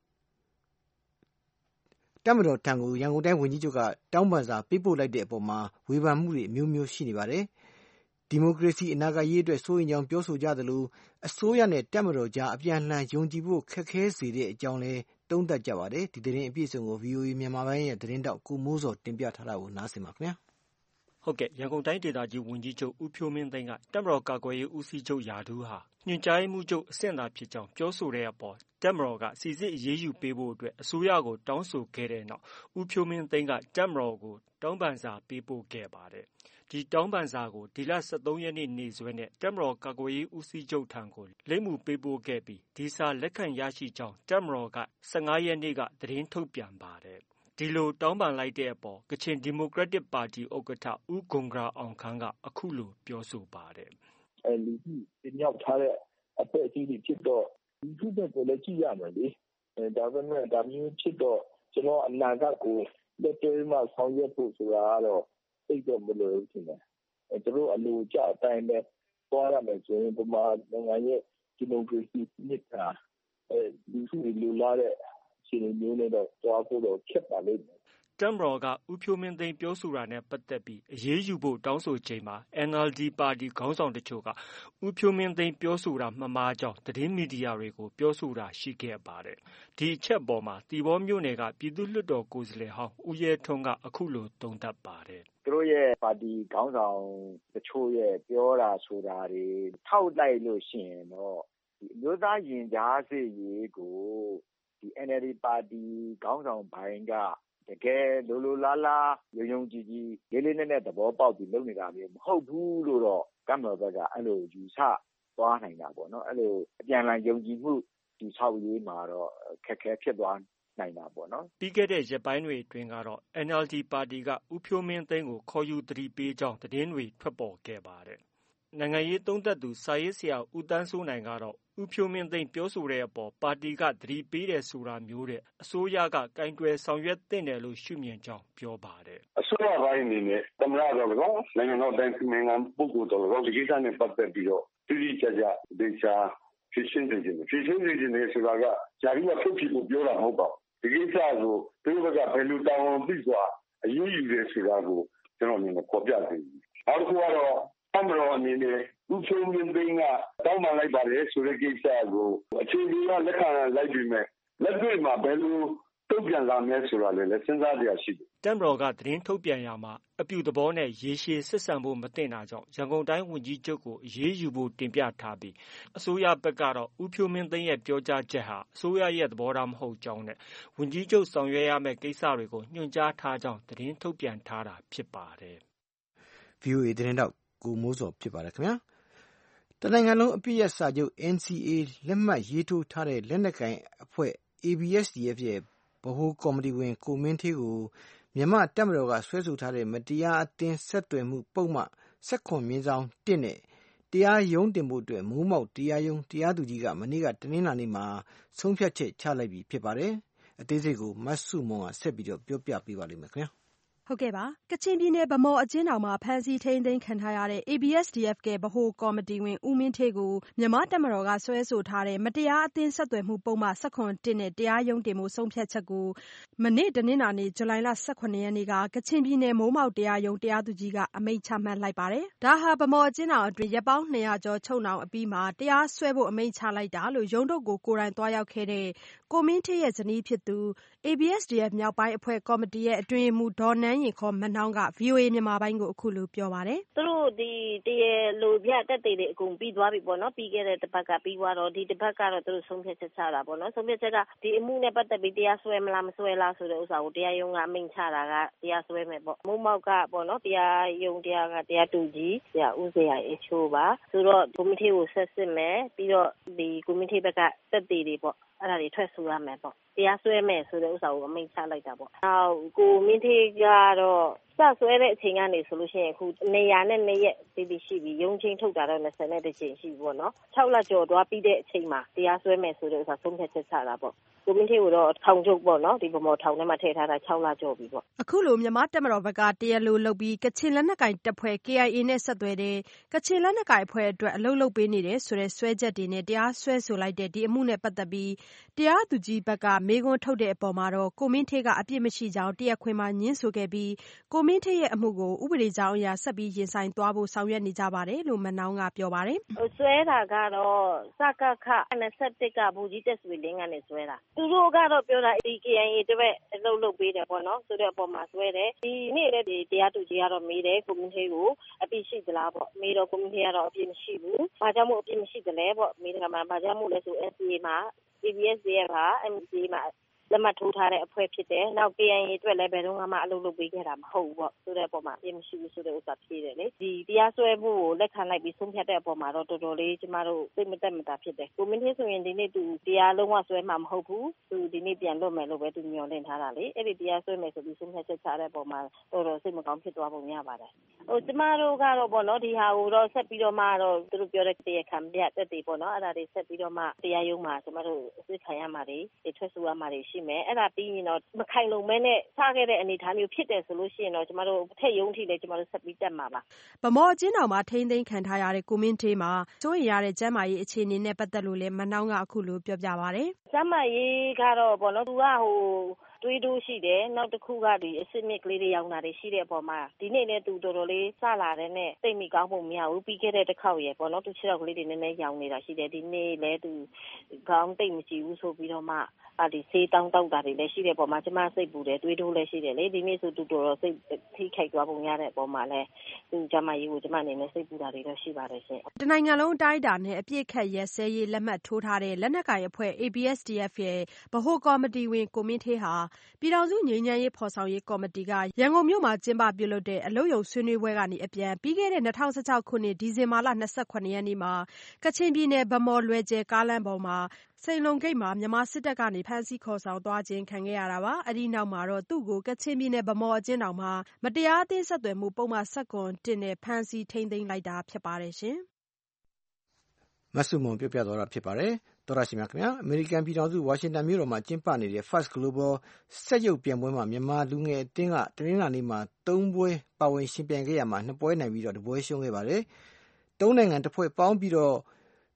တပ်မတော်ထံကိုရန်ကုန်တိုင်းဝန်ကြီးချုပ်ကတောင်းပန်စာပေးပို့လိုက်တဲ့အပေါ်မှာဝေဖန်မှုတွေအမျိုးမျိုးရှိနေပါတယ်။ဒီမိုကရေစီအနာဂတ်ရေးအတွက်စိုးရိမ်ကြောင်းပြောဆိုကြသလိုအစိုးရနဲ့တပ်မတော်ကြားအပြန်အလှန်ယုံကြည်ဖို့ခက်ခဲစေတဲ့အကြောင်းလည်းသုံးသပ်ကြပါတယ်။ဒီသတင်းအပြည့်အစုံကို ဗွီအိုအေ မြန်မာပိုင်းရဲ့သတင်းတောက်ကိုမိုးစောတင်ပြထားတာကိုနားဆင်ပါခင်ဗျာ။ဟုတ်ကဲ့ရန်ကုန်တိုင်းဒေသကြီးဝန်ကြီးချုပ်ဦးဖြိုးမင်းသိန်းကတပ်မတော်ကာကွယ်ရေးဦးစီးချုပ်ရာထူးဟာညွှန်ကြားမှုချုပ်အဆင့်သာဖြစ်ကြောင်းပြောဆိုတဲ့အပေါ်တပ်မတော်ကစီစစ်အရေးယူပေးဖို့အတွက်အစိုးရကိုတောင်းဆိုခဲ့တဲ့နောက်ဦးဖြိုးမင်းသိန်းကတပ်မတော်ကိုတောင်းပန်စာပေးပို့ခဲ့ပါတယ်။ဒီတောင်းပန်စာကိုဒီလ၁၃ရက်နေ့နေ့စွဲနဲ့တပ်မတော်ကာကွယ်ရေးဦးစီးချုပ်ထံကိုလိပ်မူပေးပို့ခဲ့ပြီးဒီစာလက်ခံရရှိကြောင်းတပ်မတော်က၁၅ရက်နေ့ကသတင်းထုတ်ပြန်ပါတယ်။ဒီလိုတောင်းပန်လိုက်တဲ့အပေါ်ကချင်ဒီမိုကရက်တစ်ပါတီဥက္ကဋ္ဌဦးဂွန်ဂရာအောင်ခန်းကအခုလိုပြောဆိုပါတယ်။အဲလူကြီးတင်ရောက်ထားတဲ့အဖွဲ့အစည်းတွေဖြစ်တော့ဒီခုဘက်ကိုလည်းကြည့်ရမယ်လေ။အဲဒါပေမဲ့ဒါမျိုးဖြစ်တော့ကျွန်တော်အနာဂတ်ကိုလက်တွေ့မှာဆောင်ရွက်ဖို့ဆိုတာကတော့သိတော့မလိုဘူးထင်တယ်။အဲတို့အလိုကြအတိုင်းပဲသွားရမယ်ဆိုရင်ဒီမှာနိုင်ငံရဲ့ဒီမိုကရေစီနစ်တာအဲလူစုလူလာတဲ့ရှင်မျိုးနဲ့တော့တွားဖို့တော့ခက်ပါလိမ့်မယ်။တပ်မတော်ကဦးဖြိုးမင်းသိန်းပြောဆိုတာနဲ့ပတ်သက်ပြီးအရေးယူဖို့တောင်းဆိုချိန်မှာ N L D ပါတီခေါင်းဆောင်တချို့ကဦးဖြိုးမင်းသိန်းပြောဆိုတာမမှားကြောင်းသတင်းမီဒီယာတွေကိုပြောဆိုတာရှိခဲ့ပါတယ်။ဒီအချက်ပေါ်မှာသီပေါမြို့နယ်ကပြည်သူ့လွှတ်တော်ကိုယ်စားလှယ်ဟောင်းဦးရဲထွန်းကအခုလိုသုံးသပ်ပါတယ်။သူတို့ရဲ့ပါတီခေါင်းဆောင်တချို့ရဲ့ပြောတာဆိုတာတွေထောက်လိုက်လို့ရှိရင်တော့ဒီအမျိုးသားရင်ကြားစေ့ရေးကိုဒီ N L D ပါတီခေါင်းဆောင်ပိုင်းကတကယ်လိုလိုလားလားယုံယုံကြည်ကြည်လေးလေးနက်နက်သဘောပေါက်ပြီးလုပ်နေတာမျိုးမဟုတ်ဘူးလို့တော့ကမ္ဘာဘက်ကအဲ့လိုယူဆသွားနိုင်တာပေါ့နော်အဲ့လိုအပြန်အလှန်ယုံကြည်မှုဒီဆောက်ရေးမှာတော့ခက်ခဲဖြစ်သွားနိုင်တာပေါ့နော်ပြီးခဲ့တဲ့ရက်ပိုင်းတွေအတွင်းကတော့ N L D ပါတီကဦးဖြိုးမင်းသိန်းကိုခေါ်ယူသတိပေးကြောင်းသတင်းတွေထွက်ပေါ်ခဲ့ပါတယ်နိုင်ငံရေးသုံးသပ်သူစာရေးဆရာဦးတန်းစိုးနိုင်ကတော့ဦးဖြိုးမင်းသိန်းပြောဆိုတဲ့အပေါ်ပါတီကသတိပေးတယ်ဆိုတာမျိုးတဲ့အစိုးရကကင်တွယ်ဆောင်ရွက်သင့်တယ်လို့ရှုမြင်ကြောင်းပြောပါတယ်အစိုးရပိုင်းအနေနဲ့သမ္မတတော်ကောနိုင်ငံတော်တိုင်ပင်ခံပုဂ္ဂိုလ်တော်ကောဒီကိစ္စနဲ့ပတ်သက်ပြီးတော့တိတိကျကျဒေချာဖြစ်ရှင်းနေတယ်ဖြစ်ရှင်းနေတယ်ဆိုတာကဂျာရီကထုတ်ပြီးပြောတာမဟုတ်ပါဘူးဒီကိစ္စကိုသူတို့ကဘယ်လိုတောင်းဝန်ပြီးစွာအရေးယူတယ်ဆိုတာကိုကျွန်တော်မြင်တယ်ပေါ်ပြတယ်။နောက်တစ်ခုကတော့အမတော်အနေနဲ့ဥချုံမင်းသိန်းကတောင်းပန်လိုက်ပါတယ်ဆိုတဲ့ကိစ္စကိုအခြေအနေကလက်ခံလိုက်ပြီးမဲ့လက်တွေ့မှာဘယ်လိုတုံ့ပြန်လာမလဲဆိုတာလည်းစဉ်းစားကြရရှိတယ်။တပ်မတော်ကသတင်းထုတ်ပြန်ရမှာအပြုသဘောနဲ့ရေရှည်ဆက်ဆံဖို့မသင့်တာကြောင့်ရန်ကုန်တိုင်းဝန်ကြီးချုပ်ကိုအရေးယူဖို့တင်ပြထားပြီးအစိုးရဘက်ကတော့ဦးဖြိုးမင်းသိန်းရဲ့ပြောကြားချက်ဟာအစိုးရရဲ့သဘောထားမဟုတ်ကြောင်းနဲ့ဝန်ကြီးချုပ်ဆောင်ရွက်ရမယ့်ကိစ္စတွေကိုညွှန်ကြားထားကြောင်းသတင်းထုတ်ပြန်ထားတာဖြစ်ပါတယ်။ ဗွီအိုအေ သတင်းထောက်ကိုမိုးစောဖြစ်ပါတယ်ခင်ဗျာ။တနိုင်ငံလုံးအပစ်ရပ်စာချုပ် N C A လက်မှတ်ရေးထိုးထားတဲ့လက်နက်ကိုင်အဖွဲ့ A B S D F ရဲ့ဗဟိုကော်မတီဝင်ကိုမင်းဌေးကိုမြန်မာ့တပ်မတော်ကစွဲဆိုထားတဲ့မတရားအသင်းဆက်သွယ်မှုပုဒ်မ ၁၇/၁ နဲ့တရားရုံးတင်ဖို့အတွက်မိုးမောက်တရားရုံးတရားသူကြီးကမနေ့ကတနင်္လာနေ့မှာဆုံးဖြတ်ချက်ချလိုက်ပြီဖြစ်ပါတယ်။အသေးစိတ်ကိုမဆုမွန်ကဆက်ပြီးပြောပြပေးပါလိမ့်မယ်ခင်ဗျာ။ဟုတ်ကဲ့ပါကချင်ပြည်နယ်ဗမော်အကျဉ်းထောင်မှာဖမ်းဆီးထိန်းသိမ်းခံထားရတဲ့ A B S D F ကဗဟိုကော်မတီဝင်ဦးမင်းဌေးကိုမြန်မာတပ်မတော်ကစွဲဆိုထားတဲ့မတရားအသင်းဆက်သွယ်မှုပုဒ်မ ၁၇/၁ နဲ့တရားရုံးတင်မှုဆုံးဖြတ်ချက်ကိုမနေ့တနင်္လာနေ့ဇူလိုင်လ ၁၇ ရက်နေ့ကကချင်ပြည်နယ်မိုးမောက်တရားရုံးတရားသူကြီးကအမိန့်ချမှတ်လိုက်ပါတယ်။ဒါဟာဗမော်အကျဉ်းထောင်အတွင်းရက်ပေါင်းနှစ်ရာကျော်ချုပ်နှောင်အပြီးမှာတရားစွဲဖို့အမိန့်ချလိုက်တာလို့ရုံးထုတ်ကိုကိုယ်တိုင်သွားရောက်ခဲ့တဲ့ကိုမင်းဌေးရဲ့ဇနီးဖြစ်သူ A B S D F မြောက်ပိုင်းအဖွဲ့ကော်မတီရဲ့အတွင်းရေးမှူးဒေါ်နန်းရင်ခေါ်မနှောင်းက ဗွီအိုအေမြန်မာပိုင်းကိုအခုလိုပြောပါတယ်။သူတို့ဒီတရားလိုပြတက်တွေအကုန်ပြီးသွားပြီပေါ့နော်ပြီးခဲ့တဲ့တစ်ပတ်ကပြီးသွားတော့ဒီတစ်ပတ်ကတော့သူတို့ဆုံးဖြတ်ချက်ချတာပေါ့နော်ဆုံးဖြတ်ချက်ကဒီအမှုနဲ့ပတ်သက်ပြီးတရားစွဲမလားမစွဲလားဆိုတဲ့ဥစ္စာကိုတရားရုံးကအမိန့်ချတာကတရားစွဲမယ်ပေါ့မိုးမောက်ကပေါ့နော်တရားရုံးတရားကတရားသူကြီးဆရာဦးစရာအချိုးပါဆိုတော့ကွန်မတီကိုဆက်စစ်မယ်ပြီးတော့ဒီကွန်မတီဘက်ကတက်တွေတွေပေါ့အဲ့ဒါတွေထွက်ဆိုရမယ်ပေါ့တရားစွဲမယ်ဆိုတဲ့ဥစ္စာကိုအမိန့်ချလိုက်တာပေါ့နောက်ကိုမင်းထေးကတော့စဆွဲတဲ့အချိန်ကနေဆိုလို့ရှိရင်အခုနေရာနဲ့နေရက်တည်တည်ရှိပြီးရုံးချင်းထုတ်တာတော့၂၀နဲ့တစ်ချိန်ရှိပြီပေါ့နော်၆လကျော်သွားပြီးတဲ့အချိန်မှာတရားစွဲမယ်ဆိုတဲ့ဥစ္စာဆုံးဖြတ်ချက်ချတာပေါ့ကိုမင်းထေးကိုတော့ထောင်ချုပ်ပေါ့နော်ဒီဗမော်ထောင်ထဲမှာထည့်ထားတာ၆လကျော်ပြီပေါ့အခုလိုမြန်မာတပ်မတော်ဘက်ကတရားလိုလုပ်ပြီးကချင်လက်နက်ကိုင်တပ်ဖွဲ့ K I A နဲ့ဆက်သွယ်တဲ့ကချင်လက်နက်ကိုင်အဖွဲ့အတွက်အလုပ်လုပ်ပေးနေတယ်ဆိုတဲ့စွဲချက်တွေနဲ့တရားစွဲဆိုလိုက်တဲ့ဒီအမှုနဲ့ပတ်သက်ပြီးတရားသူကြီးဘက်ကမေးခွန်းထုတ်တဲ့အပေါ်မှာတော့ကိုမင်းထေးကအပြစ်မရှိကြောင်းတရားခွင်မှာညင်းဆိုခဲ့ပြီးကိုမင်းထေးရဲ့အမှုကိုဥပဒေကြောင်းအရဆက်ပြီးရင်ဆိုင်သွားဖို့ဆောင်ရွက်နေကြပါတယ်လို့မနှောင်းကပြောပါတယ်။စွဲတာကတော့စကခ၂၁ကဘူကြီးတက်ဆွေလင်းကနေစွဲတာသူတို့ကတော့ပြောတာဒီ K I A တပည့်အလုပ်လုပ်ပေးတယ်ပေါ့နော်ဆိုတဲ့အပေါ်မှာစွဲတယ်ဒီနေ့လည်းဒီတရားသူကြီးကတော့မေးတယ်ကိုမင်းထေးကိုအပြစ်ရှိသလားပေါ့မေးတော့ကိုမင်းထေးကတော့အပြစ်မရှိဘူး။ဘာကြောင့်မို့အပြစ်မရှိသလဲပေါ့မေးတယ်မှာဘာကြောင့်မို့လဲဆို N C A မှာ A B S D F က N C A မှာလက်မှတ်ထိုးထားတဲ့အဖွဲ့ဖြစ်တယ်။နောက် K I A အတွက်လည်းဘယ်တော့မှအလုပ်လုပ်ပေးခဲ့တာမဟုတ်ဘူးပေါ့ဆိုတဲ့အပေါ်မှာအပြစ်မရှိဘူးဆိုတဲ့ဥစ္စာဖြေတယ်လေဒီတရားစွဲမှုကိုလက်ခံလိုက်ပြီးဆုံးဖြတ်တဲ့အပေါ်မှာတော့တော်တော်လေးကျမတို့စိတ်မသက်မသာဖြစ်တယ်။ကိုမင်းသေးဆိုရင်ဒီနေ့သူတရားလုံးဝစွဲမှာမဟုတ်ဘူး။သူဒီနေ့ပြန်လွတ်မယ်လို့ပဲသူမျှော်လင့်ထားတာလေ။အဲ့ဒီတရားစွဲမယ်ဆိုပြီးဆုံးဖြတ်ချက်ချတဲ့အပေါ်မှာတော်တော်စိတ်မကောင်းဖြစ်သွားပုံရပါတယ်။ဟိုကျမတို့ကတော့ပေါ့နော်ဒီဟာကိုတော့ဆက်ပြီးတော့မှတော့သူတို့ပြောတဲ့တရားခံပြတက်တွေပေါ့နော်အဲ့ဒါတွေဆက်ပြီးတော့မှတရားရုံးမှာကျမတို့အစစ်ခံရမှာတွေထွက်ဆိုရမှာတွေရှိမယ်အဲ့ဒါပြီးရင်တော့မခိုင်လုံမဲနဲ့စခဲ့တဲ့အနေအထားမျိုးဖြစ်တယ်ဆိုလို့ရှိရင်တော့ကျမတို့ထက်ရုံးထိလည်းကျမတို့ဆက်ပြီးတက်မှာပါဗမော်အကျဉ်းတော်မှာထိန်းသိမ်းခံထားရတဲ့ကိုမင်းထေးမှာစိုးရိမ်ရတဲ့ကျန်းမာရေးအခြေအနေနဲ့ပတ်သက်လို့လည်းမနှောင်းကအခုလိုပြောပြပါဗျ။ကျန်းမာရေးကတော့ပေါ့နော်သူကဟိုတွေးတိုးရှိတယ်နောက်တစ်ခုကဒီအစစ်မြစ်ကလေးတွေရောင်းတာတွေရှိတဲ့အပေါ်မှာဒီနေ့လည်းသူတော်တော်လေးစလာတဲ့နဲ့သိမိကောင်းမှုမရဘူးပြီးခဲ့တဲ့တစ်ခေါက်ရယ်ပေါ့နော်သူခြေထောက်ကလေးတွေနည်းနည်းရောင်းနေတာရှိတယ်ဒီနေ့လည်းသူခေါင်းသိမ့်မကြည့်ဘူးဆိုပြီးတော့မှအာဒီစေးတောင်းတောက်တာတွေလည်းရှိတဲ့ပုံမှာကျမစိတ်ပူတယ်တွေးတိုးလည်းရှိတယ်လေဒီနေ့ဆိုတူတော်တော်စိတ်ထိခိုက်သွားပုံရတဲ့ပုံမှာလည်းသူကျမကြီးကိုကျမအနေနဲ့စိတ်ပူတာတွေတော့ရှိပါတယ်ရှင်တနိုင်ငံလုံးအတိုင်းအတာနဲ့အပြည့်ခတ်ရက်စဲရေးလက်မှတ်ထိုးထားတဲ့လက်နက်ကိုင်အဖွဲ့ A B S D F ရဲ့ဗဟိုကော်မတီဝင်ကိုမင်းထေးဟာပြည်ထောင်စုငြိမ်းချမ်းရေးဖော်ဆောင်ရေးကော်မတီကရန်ကုန်မြို့မှာကျင်းပပြုလုပ်တဲ့အလုပ်ရုံဆွေးနွေးပွဲကနေအပြန်ပြီးခဲ့တဲ့၂၀၁၆ခုနှစ်ဒီဇင်ဘာလ၂၇ရက်နေ့မှာကချင်ပြည်နယ်ဗမော်လွယ်ကျယ်ကားလမ်းပေါ်မှာစိန်လုံဂိတ်မှာမြန်မာစစ်တပ်ကနေဖမ်းဆီးခေါ်ဆောင်သွားခြင်းခံခဲ့ရတာပါ။အဲဒီနောက်မှာတော့သူ့ကိုကချင်ပြည်နယ်ဗမော်အကျဉ်းထောင်မှာမတရားအသင်းဆက်သွယ်မှုပုဒ်မ၁၇/၁နဲ့ဖမ်းဆီးထိန်းသိမ်းလိုက်တာဖြစ်ပါတယ်ရှင်။မဆုမွန်ပြောပြသွားတာဖြစ်ပါတယ်။သောရရှိမြခင်ဗျာအမေရိကန်ပြည်ထောင်စုဝါရှင်တန်မြို့တော်မှာကျင်းပနေတဲ့ First Global စက်ရုပ်ပြိုင်ပွဲမှာမြန်မာလူငယ်အသင်းကတနင်္လာနေ့မှာသုံးပွဲပါဝင်ရှင်ပြိုင်ခဲ့ရမှာနှစ်ပွဲနိုင်ပြီးတော့တပွဲရှုံးခဲ့ပါတယ်။သုံးနိုင်ငံတစ်ဖွဲ့ပေါင်းပြီးတော့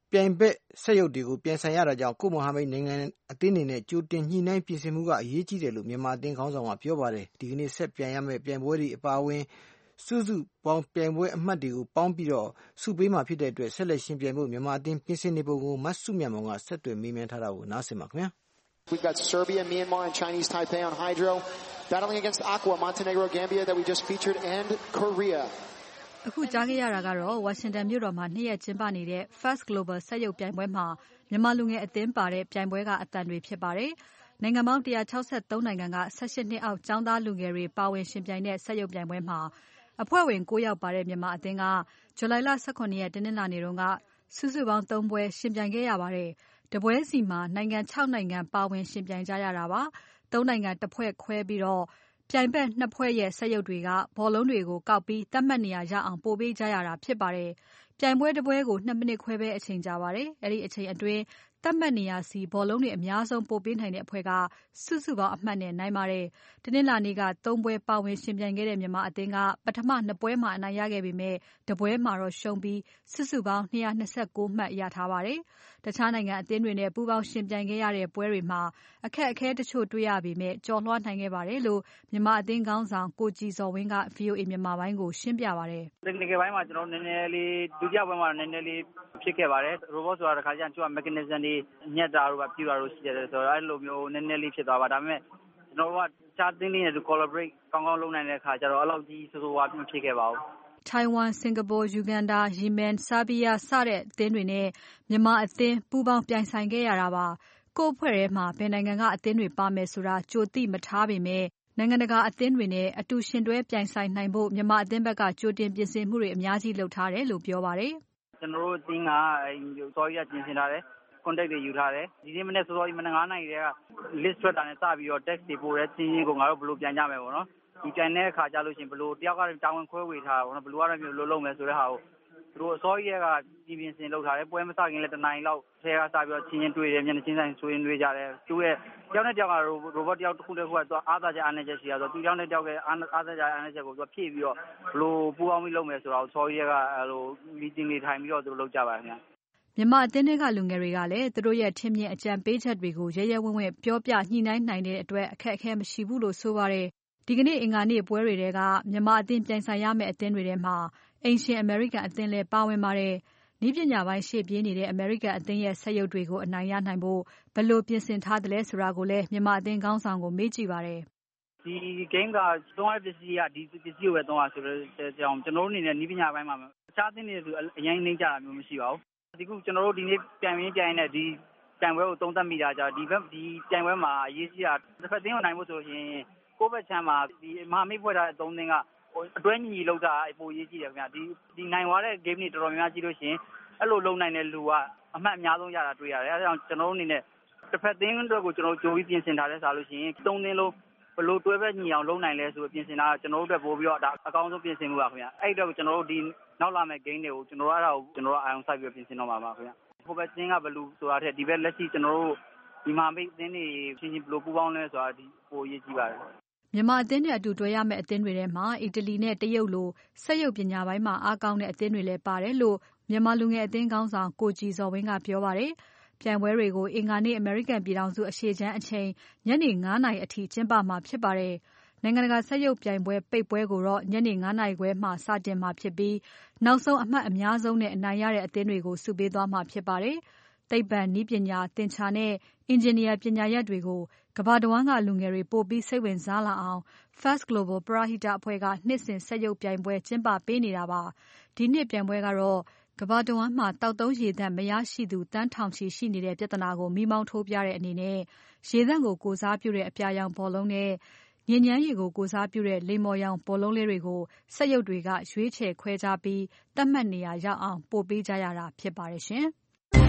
ပြိုင်ဘက်စက်ရုပ်တွေကိုပြန်ဆိုင်ရတာကြောင့်ကိုမိုဟာမက်နိုင်ငံအသင်းအနေနဲ့ကြိုတင်ညှိနှိုင်းပြင်ဆင်မှုကအရေးကြီးတယ်လို့မြန်မာအသင်းခေါင်းဆောင်ကပြောပါတယ်ဒီကနေ့ဆက်ပြိုင်ရမယ့်ပြိုင်ပွဲတွေအပါအဝင်စုစုပေါင်းပြိုင်ပွဲအမှတ်တွေကိုပေါင်းပြီးတော့စုပေးမှာဖြစ်တဲ့အတွက်ဆက်လက်ရှင်ပြိုင်ဖို့မြန်မာအသင်းပြင်ဆင်နေပုံကိုမတ်စုမြတ်မောင်ကဆက်သွယ်မေးမြန်းထားတာကိုနားဆင်ပါခင်ဗျာ We've got Serbia, Myanmar, and Chinese Taipei on hydro, battling against Aqua, Montenegro, Gambia that we just featured, and Korea. အခုကြားခဲ့ရတာကတော့ဝါရှင်တန်မြို့တော်မှာနှစ်ရက်ကျင်းပနေတဲ့ First Global စက်ရုပ်ပြိုင်ပွဲမှာမြန်မာလူငယ်အသင်းပါတဲ့ပြိုင်ပွဲကအသံတွေဖြစ်ပါတယ်။နိုင်ငံပေါင်းone hundred sixty-threeနိုင်ငံကeighteenနှစ်အောက်ကျောင်းသားလူငယ်တွေပါဝင်ရှင်ပြိုင်တဲ့စက်ရုပ်ပြိုင်ပွဲမှာအဖွဲ့ဝင်nineယောက်ပါတဲ့မြန်မာအသင်းကဇူလိုင်လeighteenရက်တနင်္လာနေ့တုန်းကစုစုပေါင်းthreeပွဲရှင်ပြိုင်ခဲ့ရပါတယ်။တပွဲစီမှာနိုင်ငံsixနိုင်ငံပါဝင်ရှင်ပြိုင်ကြရတာပါ။threeနိုင်ငံတစ်ဖွဲ့ခွဲပြီးတော့ပြိုင်ဘက်twoဖွဲ့ရဲ့စက်ရုပ်တွေကဘောလုံးတွေကိုကောက်ပြီးသတ်မှတ်နေရာရအောင်ပို့ပေးကြရတာဖြစ်ပါတယ်။ပြိုင်ပွဲတစ်ပွဲကိုtwoမိနစ်ခွဲပဲအချိန်ကြာပါတယ်။အဲ့ဒီအချိန်အတွင်းသတ်မှတ်နေရာစီဘောလုံးတွေအများဆုံးပို့ပေးနိုင်တဲ့အဖွဲ့ကစုစုပေါင်းအမှတ်နဲ့နိုင်ပါတယ်။တနင်္လာနေ့ကthreeပွဲပါဝင်ရှင်ပြိုင်ခဲ့တဲ့မြန်မာအသင်းကပထမtwoပွဲမှာအနိုင်ရခဲ့ပေမဲ့တစ်ပွဲမှာတော့ရှုံးပြီးစုစုပေါင်းtwo hundred twenty-nineမှတ်ရထားပါတယ်။တခြားနိုင်ငံအသင်းတွေနဲ့ပူးပေါင်းရှင်ပြိုင်ခဲ့ရတဲ့ပွဲတွေမှာအခက်အခဲတချို့တွေ့ရပေမဲ့ကျော်လွှားနိုင်ခဲ့ပါတယ်လို့မြန်မာအသင်းခေါင်းဆောင်ကိုကြည်ဇော်ဝင်းက V O A မြန်မာပိုင်းကိုရှင်းပြပါတယ်။ Technical ဘိုင်းမှာကျွန်တော်နည်းနည်းလေးဒုတိယပွဲမှာနည်းနည်းလေးဖြစ်ခဲ့ပါတယ်။ robot ဆိုတာတစ်ခါကျရင်သူက mechanism တွေညက်တာတို့ပါပြတာတို့ရှိတယ်ဆိုတော့အဲ့လိုမျိုးနည်းနည်းလေးဖြစ်သွားပါဒါပေမဲ့ကျွန်တော်တို့ကချားတင်းလေးနဲ့ collaborate ကောင်းကောင်းလုပ်နိုင်တဲ့အခါကျတော့အဲ့လောက်ကြီးစိုးစိုးဝါးပြဖြစ်ခဲ့ပါဘူး။ Taiwan, Singapore, Uganda, Yemen, Serbia စတဲ့အသင်းတွေနဲ့မြန်မာအသင်းပူးပေါင်းပြိုင်ဆိုင်ခဲ့ရတာပါ။ကိုယ့်အဖွဲ့ထဲမှာဘယ်နိုင်ငံကအသင်းတွေပါမယ်ဆိုတာကြိုသိမထားပေမဲ့နိုင်ငံတကာအသင်းတွေနဲ့အတူရှင်တွဲပြိုင်ဆိုင်နိုင်ဖို့မြန်မာအသင်းဘက်ကကြိုတင်ပြင်ဆင်မှုတွေအများကြီးလုပ်ထားတယ်လို့ပြောပါတယ်။ကျွန်တော်တို့အသင်းကစော်ရပြင်ဆင်ထားတယ်။ contact တွေယူထားတယ်။ဒီနေ့မနေ့စောစောကြီးမနေ့nineနာရီတည်းက list ထွက်တာနဲ့စပြီးတော့ text တွေပို့တယ်ချင်းချင်းကိုငါတို့ဘယ်လိုပြန်ကြမယ်ပေါ့နော်။ဒီပြန်တဲ့အခါကျလို့ရှိရင်ဘယ်လိုတယောက်ကတာဝန်ခွဲဝေထားတာပေါ့နော်။ဘယ်လိုကတော့မျိုးလုပ်မယ်ဆိုတဲ့ဟာကိုသူတို့အစောကြီးကပြင်ပြင်ဆင်လုပ်ထားတယ်။ပွဲမစခင်လည်းတစ်နာရီလောက်ဆဲကစပြီးတော့ချင်းချင်းတွေ့တယ်မျက်နှာချင်းဆိုင်ဆွေးနွေးကြတယ်။သူရဲ့တယောက်နဲ့တယောက်က robot တယောက်တစ်ခုတစ်ခုကသူအားသာချက်အားနည်းချက်ရှိတာဆိုတော့သူတယောက်နဲ့တယောက်ကအားသာချက်အားနည်းချက်ကိုသူဖြည့်ပြီးတော့ဘယ်လိုပူးပေါင်းပြီးလုပ်မယ်ဆိုတာကိုစောကြီးကအဲ့လို meeting တွေထိုင်ပြီးတော့သူတို့လုပ်ကြပါတယ်ခင်ဗျ။မြန်မာအသင်းတွေကလူငယ်တွေကလည်းသူတို့ရဲ့ထင်မြင်အကြံပေးချက်တွေကိုရဲရဲဝံ့ဝံ့ပြောပြညှိနှိုင်းနိုင်တဲ့အတွက်အခက်အခဲမရှိဘူးလို့ဆိုပါတယ်။ဒီကနေ့အင်္ဂါနေ့ပွဲတွေထဲကမြန်မာအသင်းပြိုင်ဆိုင်ရမယ့်အသင်းတွေထဲမှာအိမ်ရှင်အမေရိကန်အသင်းလည်းပါဝင်ပါတယ်။နည်းပညာပိုင်းရှေ့ပြေးနေတဲ့အမေရိကန်အသင်းရဲ့ဆက်ရုပ်တွေကိုအနိုင်ရနိုင်ဖို့ဘယ်လိုပြင်ဆင်ထားသလဲဆိုတာကိုလည်းမြန်မာအသင်းခေါင်းဆောင်ကိုမေးကြည့်ပါတယ်။ဒီ game ကသုံးရပစ္စည်းကဒီပစ္စည်းကိုပဲသုံးရဆိုတော့ကျွန်တော်တို့အနေနဲ့နည်းပညာပိုင်းမှာတခြားအသင်းတွေဆိုအရင်နှိမ့်ကြတာမျိုးမရှိပါဘူး။ဒီခုကျွန်တော်တို့ဒီနေ့ပြန်ရင်းပြန်ရင်းနဲ့ဒီပြိုင်ပွဲကိုသုံးသပ်မိတာကြတော့ဒီဘက်ဒီပြိုင်ပွဲမှာအရေးကြီးတာတစ်ဖက်သင်းကိုနိုင်ဖို့ဆိုရင်ကိုယ့်ဘက်ချမ်းမှာဒီမဟာမိတ်ဖွဲ့ထားတဲ့သုံးသင်းကအတွဲညီညီလောက်တာအပိုရေးကြည့်တယ်ခင်ဗျာဒီဒီနိုင်သွားတဲ့ game တွေတော်တော်များများကြည့်လို့ရှိရင်အဲ့လိုလုံနိုင်တဲ့လူကအမှတ်အများဆုံးရတာတွေ့ရတယ်အဲဒါကြောင့်ကျွန်တော်တို့အနေနဲ့တစ်ဖက်သင်းအတွက်ကိုကျွန်တော်တို့ကြိုပြီးပြင်ဆင်ထားတဲ့စားလို့ရှိရင်သုံးသင်းလုံးဘယ်လိုတွဲဘက်ညီအောင်လုပ်နိုင်လဲဆိုပြင်ဆင်တာကျွန်တော်တို့အတွက်ပို့ပြီးတော့ဒါအကောင်းဆုံးပြင်ဆင်မှုပါခင်ဗျာအဲ့အတွက်ကျွန်တော်တို့ဒီနောက်လာမယ့် game တွေကိုကျွန်တော်တို့အဲ့ဒါကိုကျွန်တော်တို့အာရုံစိုက်ပြီးပြင်ဆင်တော့မှာပါခင်ဗျာဟိုဘက်သင်းကဘယ်လိုဆိုတာထက်ဒီဘက်လက်ရှိကျွန်တော်တို့ဒီမှာမိတ်သင်းတွေချင်းချင်းဘယ်လိုပူးပေါင်းလဲဆိုတာဒီပိုရေးကြည့်ပါတယ်မြန်မာအသင်းနဲ့အတူတွဲရမယ့်အသင်းတွေထဲမှာအီတလီနဲ့တရုတ်လိုစက်ရုပ်ပညာပိုင်းမှာအားကောင်းတဲ့အသင်းတွေလည်းပါတယ်လို့မြန်မာလူငယ်အသင်းခေါင်းဆောင်ကိုကြည်ဇော်ဝင်းကပြောပါတယ်။ပြိုင်ပွဲတွေကိုအင်္ဂါနေ့အမေရိကန်ပြည်ထောင်စုအရှေ့ခြမ်းအချိန်ညနေnineနာရီအထိကျင်းပမှာဖြစ်ပါတယ်။နိုင်ငံတကာစက်ရုပ်ပြိုင်ပွဲပိတ်ပွဲကိုတော့ညနေnineနာရီခွဲမှစတင်မှာဖြစ်ပြီးနောက်ဆုံးအမှတ်အများဆုံးနဲ့အနိုင်ရတဲ့အသင်းတွေကိုစုပေးသွားမှာဖြစ်ပါတယ်။သိပ္ပံနည်းပညာသင်္ချာနဲ့အင်ဂျင်နီယာပညာရပ်တွေကိုကမ္ဘာတဝန်းကလူငယ်တွေပိုပြီးစိတ်ဝင်စားလာအောင် First Global ပရဟိတအဖွဲ့ကနှစ်စဉ်စက်ရုပ်ပြိုင်ပွဲကျင်းပပေးနေတာပါ။ဒီနှစ်ပြိုင်ပွဲကတော့ကမ္ဘာတဝန်းမှာတောက်သုံးရေသန့်မရရှိသူတန်းထောင်ချီရှိနေတဲ့ပြဿနာကိုမိမောင်းထိုးပြတဲ့အနေနဲ့ရေသန့်ကိုကိုစားပြုတဲ့အပြာရောင်ဘောလုံးနဲ့ညဉ့်ဉန်းရည်ကိုကိုစားပြုတဲ့လိမ္မော်ရောင်ဘောလုံးလေးတွေကိုစက်ရုပ်တွေကရွေးချယ်ခွဲခြားပြီးသတ်မှတ်နေရာရောက်အောင်ပို့ပေးကြရတာဖြစ်ပါတယ်ရှင်။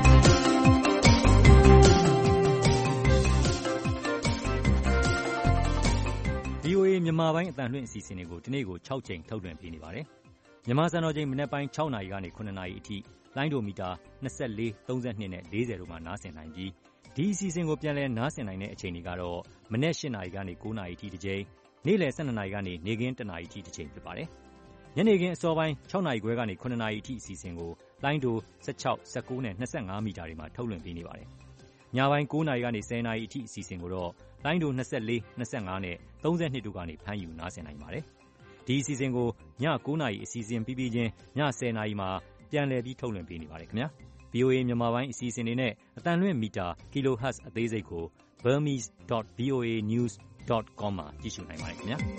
V O A မြန်မာပိုင်းအသံလွှင့်အစီအစဉ်တွေကိုဒီနေ့ကိုsixချိန်ထုတ်လွှင့်ပေးနေပါတယ်။မြန်မာစံတော်ချိန်မနက်ပိုင်းsixနာရီကနေsevenနာရီအထိလိုင်းဒိုမီတာtwenty-four, thirty-twoနဲ့fortyတို့မှာနားဆင်နိုင်ပြီးဒီအစီအစဉ်ကိုပြန်လည်နားဆင်နိုင်တဲ့အချိန်တွေကတော့မနက်eightနာရီကနေnineနာရီအထိတစ်ချိန်နေ့လယ်twelveနာရီကနေနေ့ခင်းoneနာရီအထိတစ်ချိန်ဖြစ်ပါတယ်။ညနေခင်းအစောပိုင်းsixနာရီခွဲကနေsevenနာရီအထိအစီအစဉ်ကိုလိုင်းတို၁၆၊၁၉နဲ့၂၅မီတာတွေမှာထုတ်လွှင့်ပေးနေပါတယ်။ညပိုင်း၉နာရီကနေ၁၀နာရီအထိအစီအစဉ်ကိုတော့လိုင်းတို၂၄၊၂၅နဲ့၃၂တို့ကနေဖမ်းယူနားဆင်နိုင်ပါတယ်။ဒီအစီအစဉ်ကိုည၉နာရီအစီအစဉ်ပြီးပြီးချင်းည၁၀နာရီမှာပြန်လည်ပြီးထုတ်လွှင့်ပေးနေပါတယ်ခင်ဗျာ။ဗွီအိုအေ မြန်မာပိုင်းအစီအစဉ်တွေနဲ့အသံလွှင့်မီတာ kilohertz အသေးစိတ်ကို burmese dot v o a news dot com မှာကြည့်ရှုနိုင်ပါတယ်ခင်ဗျာ။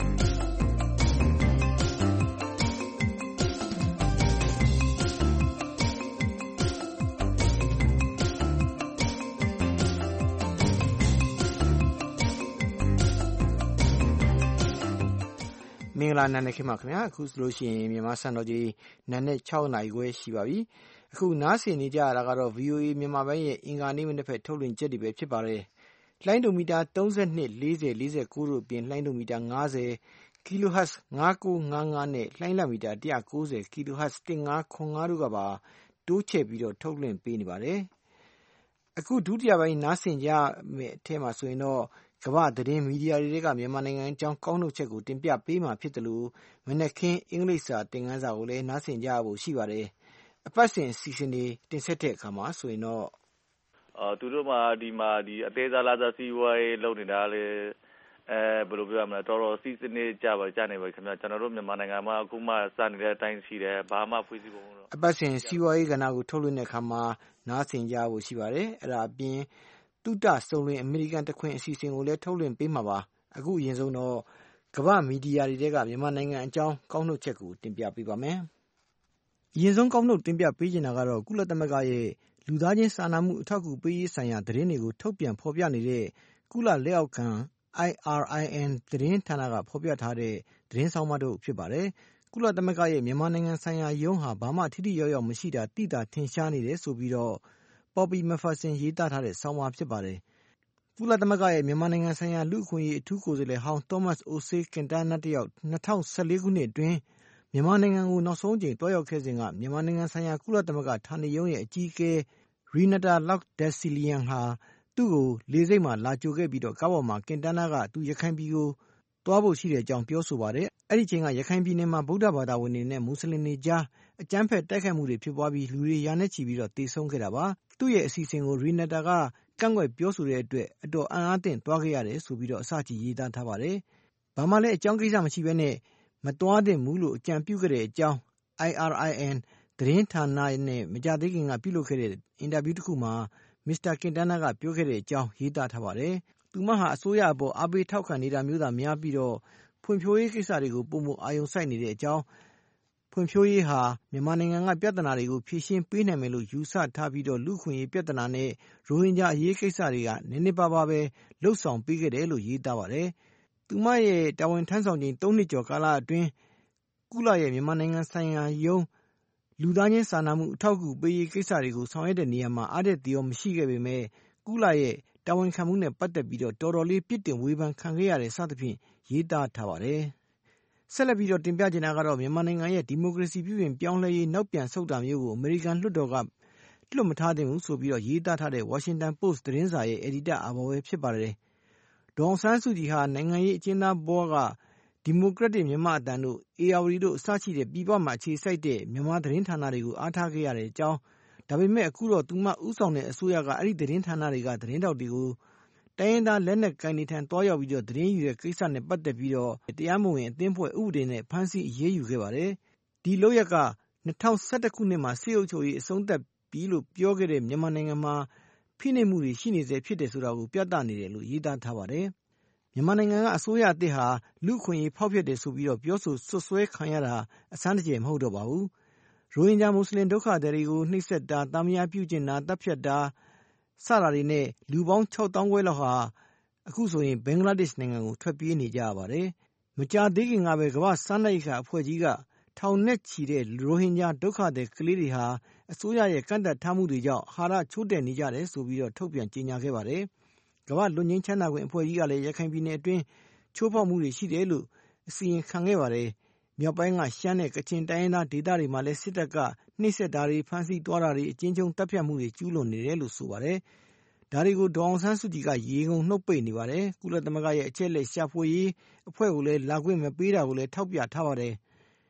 မင်္ဂလာနံနက်ခင်းပါခင်ဗျာအခုဆိုလို့ရှိရင်မြန်မာစံတော်ချိန်နံနက်၆နာရီခွဲရှိပါပြီအခုနားဆင်နေကြရတာကတော့ ဗွီအိုအေ မြန်မာပိုင်းရဲ့အင်္ဂါနေ့မနက်ဖက်ထုတ်လွှင့်ချက်တွေပဲဖြစ်ပါတယ်လှိုင်းဒိုမီတာ၃၂ ၄၀ ၄၉တို့အပြင်လှိုင်းဒိုမီတာ၅၀ kilohertz ၅၉၅၅နဲ့လှိုင်းလမီတာ၁၉၀ kilohertz ၁၅၇၅တို့ကပါတိုးချဲ့ပြီးတော့ထုတ်လွှင့်ပေးနေပါတယ်အခုဒုတိယပိုင်းနားဆင်ကြမယ့်အထက်မှာဆိုရင်တော့ကမ္ဘာသတင်းမီဒီယာတွေကမြန်မာနိုင်ငံအကြောင်းကောက်နှုတ်ချက်ကိုတင်ပြပေးမှာဖြစ်တယ်လို့မနက်ခင်းအင်္ဂလိပ်စာသင်ခန်းစာကိုလည်းနားဆင်ကြဖို့ရှိပါတယ်အပတ်စဉ်အစီအစဉ်တွေတင်ဆက်တဲ့အခါမှာဆိုရင်တော့အော်သူတို့မှာဒီမှာဒီအသေးစားလာစားစီးပွားရေးလုပ်နေတာလေအဲဘယ်လိုပြောရမလဲတော်တော်စီးစနစ်ကြပါကြနေပါခင်ဗျာကျွန်တော်တို့မြန်မာနိုင်ငံမှာအခုမှစနေတဲ့အတိုင်းရှိတယ်ဘာမှဖွေးစည်းပုံတော့အပတ်စဉ်စီးပွားရေးကဏ္ဍကိုထုတ်လွှင့်တဲ့အခါမှာနားဆင်ကြဖို့ရှိပါတယ်အဲ့ဒါအပြင်တုတစုံလင်အမေရိကန်တခွင်အစီအစဉ်ကိုလည်းထုတ်လွှင့်ပေးမှာပါအခုအရင်ဆုံးတော့ကမ္ဘာမီဒီယာတွေကမြန်မာနိုင်ငံအကြောင်းကောက်နှုတ်ချက်ကိုတင်ပြပေးပါမယ်အရင်ဆုံးကောက်နှုတ်တင်ပြပေးချင်တာကတော့ကုလသမဂ္ဂရဲ့လူသားချင်းစာနာမှုအထောက်အကူပေးရေးဆိုင်ရာသတင်းတွေကိုထုတ်ပြန်ဖော်ပြနေတဲ့ကုလလက်အောက်ခံ I R I N သတင်းဌာနကဖော်ပြထားတဲ့သတင်းဆောင်မတို့ဖြစ်ပါတယ်ကုလသမဂ္ဂရဲ့မြန်မာနိုင်ငံဆိုင်ရာယုံဟာဘာမှထိထိရောက်ရောက်မရှိတာတိတာထင်ရှားနေတယ်ဆိုပြီးတော့Poppy Mcpherson ရေးသားထားတဲ့ဆောင်းပါးဖြစ်ပါတယ်။ကုလသမဂ္ဂရဲ့မြန်မာနိုင်ငံဆိုင်ရာလူ့အခွင့်အရေးအထူးကိုယ်စားလှယ်ဟောင်း Thomas Osei Quintana တယောက်၂၀၁၄ခုနှစ်အတွင်းမြန်မာနိုင်ငံကိုနောက်ဆုံးအကြိမ်တွားရောက်ခဲ့စဉ်ကမြန်မာနိုင်ငံဆိုင်ရာကုလသမဂ္ဂဌာနေရုံးရဲ့အကြီးအကဲ Renata Lauk-Dessilian ဟာသူ့ကိုလေဆိပ်မှာလာကြိုခဲ့ပြီးတော့ကားပေါ်မှာ Quintana ကသူရခိုင်ပြည်ကိုသွားဖို့ရှိတဲ့အကြောင်းပြောဆိုပါတယ်။အဲ့ဒီချိန်ကရခိုင်ပြည်နယ်မှာဗုဒ္ဓဘာသာဝင်တွေနဲ့မွတ်စလင်တွေကြားအကြမ်းဖက်တိုက်ခိုက်မှုတွေဖြစ်ပွားပြီးလူတွေရာနဲ့ချီပြီးတော့တေဆုံးခဲ့တာပါသူ့ရဲ့အစီအစဉ်ကို Renata ကကန့်ကွက်ပြောဆိုတဲ့အတွက်အတော်အံ့အားသင့်သွားခဲ့ရတယ်ဆိုပြီးတော့အစကြီးရေးသားထားပါတယ်။ဘာမှလည်းအကြောင်းကိစ္စမရှိဘဲနဲ့မသွားသင့်ဘူးလို့အကြံပြုခဲ့တဲ့အကြောင်း I R I N သတင်းဌာနနဲ့မကြသေးခင်ကပြုလုပ်ခဲ့တဲ့အင်တာဗျူးတစ်ခုမှာမစ္စတာ Quintana ကပြောခဲ့တဲ့အကြောင်းရေးသားထားပါတယ်။သူမဟာအစိုးရအပေါ်အားပေးထောက်ခံနေတာမျိုးသာများပြီးတော့ဖွံ့ဖြိုးရေးကိစ္စတွေကိုပုံမှုအာရုံစိုက်နေတဲ့အကြောင်းဖွံ့ဖြိုးရေးဟာမြန်မာနိုင်ငံကပြဿနာတွေကိုဖြေရှင်းပေးနိုင်မယ်လို့ယူဆထားပြီးတော့လူခွင့်ရေးပြဿနာနဲ့ရိုဟင်ဂျာအရေးကိစ္စတွေကနည်းနည်းပါးပါးပဲလှုပ်ဆောင်ပေးခဲ့တယ်လို့ရေးသားပါတယ်။သူမရဲ့တာဝန်ထမ်းဆောင်ချိန်၃နှစ်ကျော်ကာလအတွင်းကုလရဲ့မြန်မာနိုင်ငံဆိုင်ရာယုံလူသားချင်းစာနာမှုအထောက်အကူပေးရေးကိစ္စတွေကိုဆောင်ရွက်တဲ့နေရာမှာအားတဲ့တရားမရှိခဲ့ပေမဲ့ကုလရဲ့တာဝန်ခံမှုနဲ့ပတ်သက်ပြီးတော့တော်တော်လေးပြစ်တင်ဝေဖန်ခံခဲ့ရတဲ့စသဖြင့်ရေးသားထားပါတယ်။ဆက်လက်ပြီးတော့တင်ပြချင်တာကတော့မြန်မာနိုင်ငံရဲ့ဒီမိုကရေစီပြုပြင်ပြောင်းလဲရေးနောက်ပြန်ဆုတ်တာမျိုးကိုအမေရိကန်လွှတ်တော်ကလွှတ်မထားသင့်ဘူးဆိုပြီးတော့ရေးသားထားတဲ့ Washington Post သတင်းစာရဲ့အယ်ဒီတာအာဘော်ပဲဖြစ်ပါတယ်။ဒေါ်အောင်ဆန်းစုကြည်ဟာနိုင်ငံရေးအကျဉ်းသားဘဝကဒီမိုကရက်တစ်မြန်မာအတန်တို့အေယာဝတီတို့အစရှိတဲ့ပြည်ပမှာအခြေစိုက်တဲ့မြန်မာသတင်းဌာနတွေကိုအားထားခဲ့ရတဲ့အကြောင်းဒါပေမဲ့အခုတော့သူမဥဆောင်တဲ့အစိုးရကအဲ့ဒီသတင်းဌာနတွေကသတင်းတောက်တွေကိုတိုင်းရင်းသားလက်နက်ကိုင်တွေထံတွားရောက်ပြီးတော့သတင်းယူတဲ့ကိစ္စနဲ့ပတ်သက်ပြီးတော့တရားမဝင်အသင်းဖွဲ့ဥပဒေနဲ့ဖမ်းဆီးအရေးယူခဲ့ပါတယ်။ဒီလုပ်ရက်က၂၀၁၁ခုနှစ်မှာစစ်အုပ်ချုပ်ရေးအဆုံးသတ်ပြီလို့ပြောခဲ့တဲ့မြန်မာနိုင်ငံမှာဖိနှိပ်မှုတွေရှိနေစေဖြစ်တယ်ဆိုတာကိုပြသနေတယ်လို့ရေးသားထားပါတယ်။မြန်မာနိုင်ငံကအစိုးရအသစ်ဟာလူခွင့်ရေးဖောက်ဖျက်တယ်ဆိုပြီးတော့ပြောဆိုဆွဆွဲခံရတာအဆန်းတကျယ်မဟုတ်တော့ပါဘူး။ရိုဟင်ဂျာမွတ်စလင်ဒုက္ခသည်တွေကိုနှိပ်စက်တာတာမယာပြုကျင့်တာတပ်ဖြတ်တာစတာတွေနဲ့လူပေါင်း၆သောင်းခွဲလောက်ဟာအခုဆိုရင်ဘင်္ဂလားဒေ့ရှ်နိုင်ငံကိုထွက်ပြေးနေကြရပါတယ်။မကြာသေးခင်ကပဲကမ္ဘာစားနပ်ရိက္ခာအဖွဲ့ကြီးကထောင်နဲ့ချီတဲ့ရိုဟင်ဂျာဒုက္ခသည်ကလေးတွေဟာအစိုးရရဲ့ကန့်သတ်ထားမှုတွေကြောင့်အာဟာရချို့တဲ့နေကြတယ်ဆိုပြီးတော့ထုတ်ပြန်ကြေညာခဲ့ပါတယ်။ကမ္ဘာလွတ်ငြိမ်းချမ်းသာခွင့်အဖွဲ့ကြီးကလည်းရခိုင်ပြည်နယ်အတွင်းချိုးဖောက်မှုတွေရှိတယ်လို့အစီရင်ခံခဲ့ပါတယ်။မြောက်ပိုင်းကရှမ်းနဲ့ကချင်တိုင်းရင်းသားဒေသတွေမှာလည်းစစ်တပ်ကနှိပ်စက်တာတွေဖမ်းဆီးသွားတာတွေအကျဉ်းချုပ်တပ်ဖြတ်မှုတွေကျူးလွန်နေတယ်လို့ဆိုပါတယ်။ဒါတွေကိုဒေါ်အောင်ဆန်းစုကြည်ကရေငုံနှုတ်ပိတ်နေပါတယ်။ကုလသမဂ္ဂရဲ့အချက်လက်ရှာဖွေရေးအဖွဲ့ကိုလည်းလာခွင့်မပေးတာကိုလည်းထောက်ပြထားပါတယ်။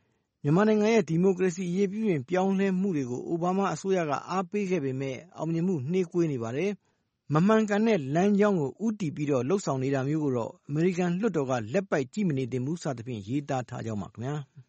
မြန်မာနိုင်ငံရဲ့ဒီမိုကရေစီအရေးပြုပြင်ပြောင်းလဲမှုတွေကိုအိုဘားမားအစိုးရကအားပေးခဲ့ပေမဲ့အောင်မြင်မှုနှေးကွေးနေပါတယ်။မမှန်ကန်တဲ့လမ်းကြောင်းကိုဦးတည်ပြီးတော့လှုပ်ဆောင်နေတာမျိုးကိုတော့အမေရိကန်လွှတ်တော်ကလက်ပိုက်ကြည့်မနေသင့်ဘူးစသဖြင့်ရေးသားထားကြောင်းပါခင်ဗျာ။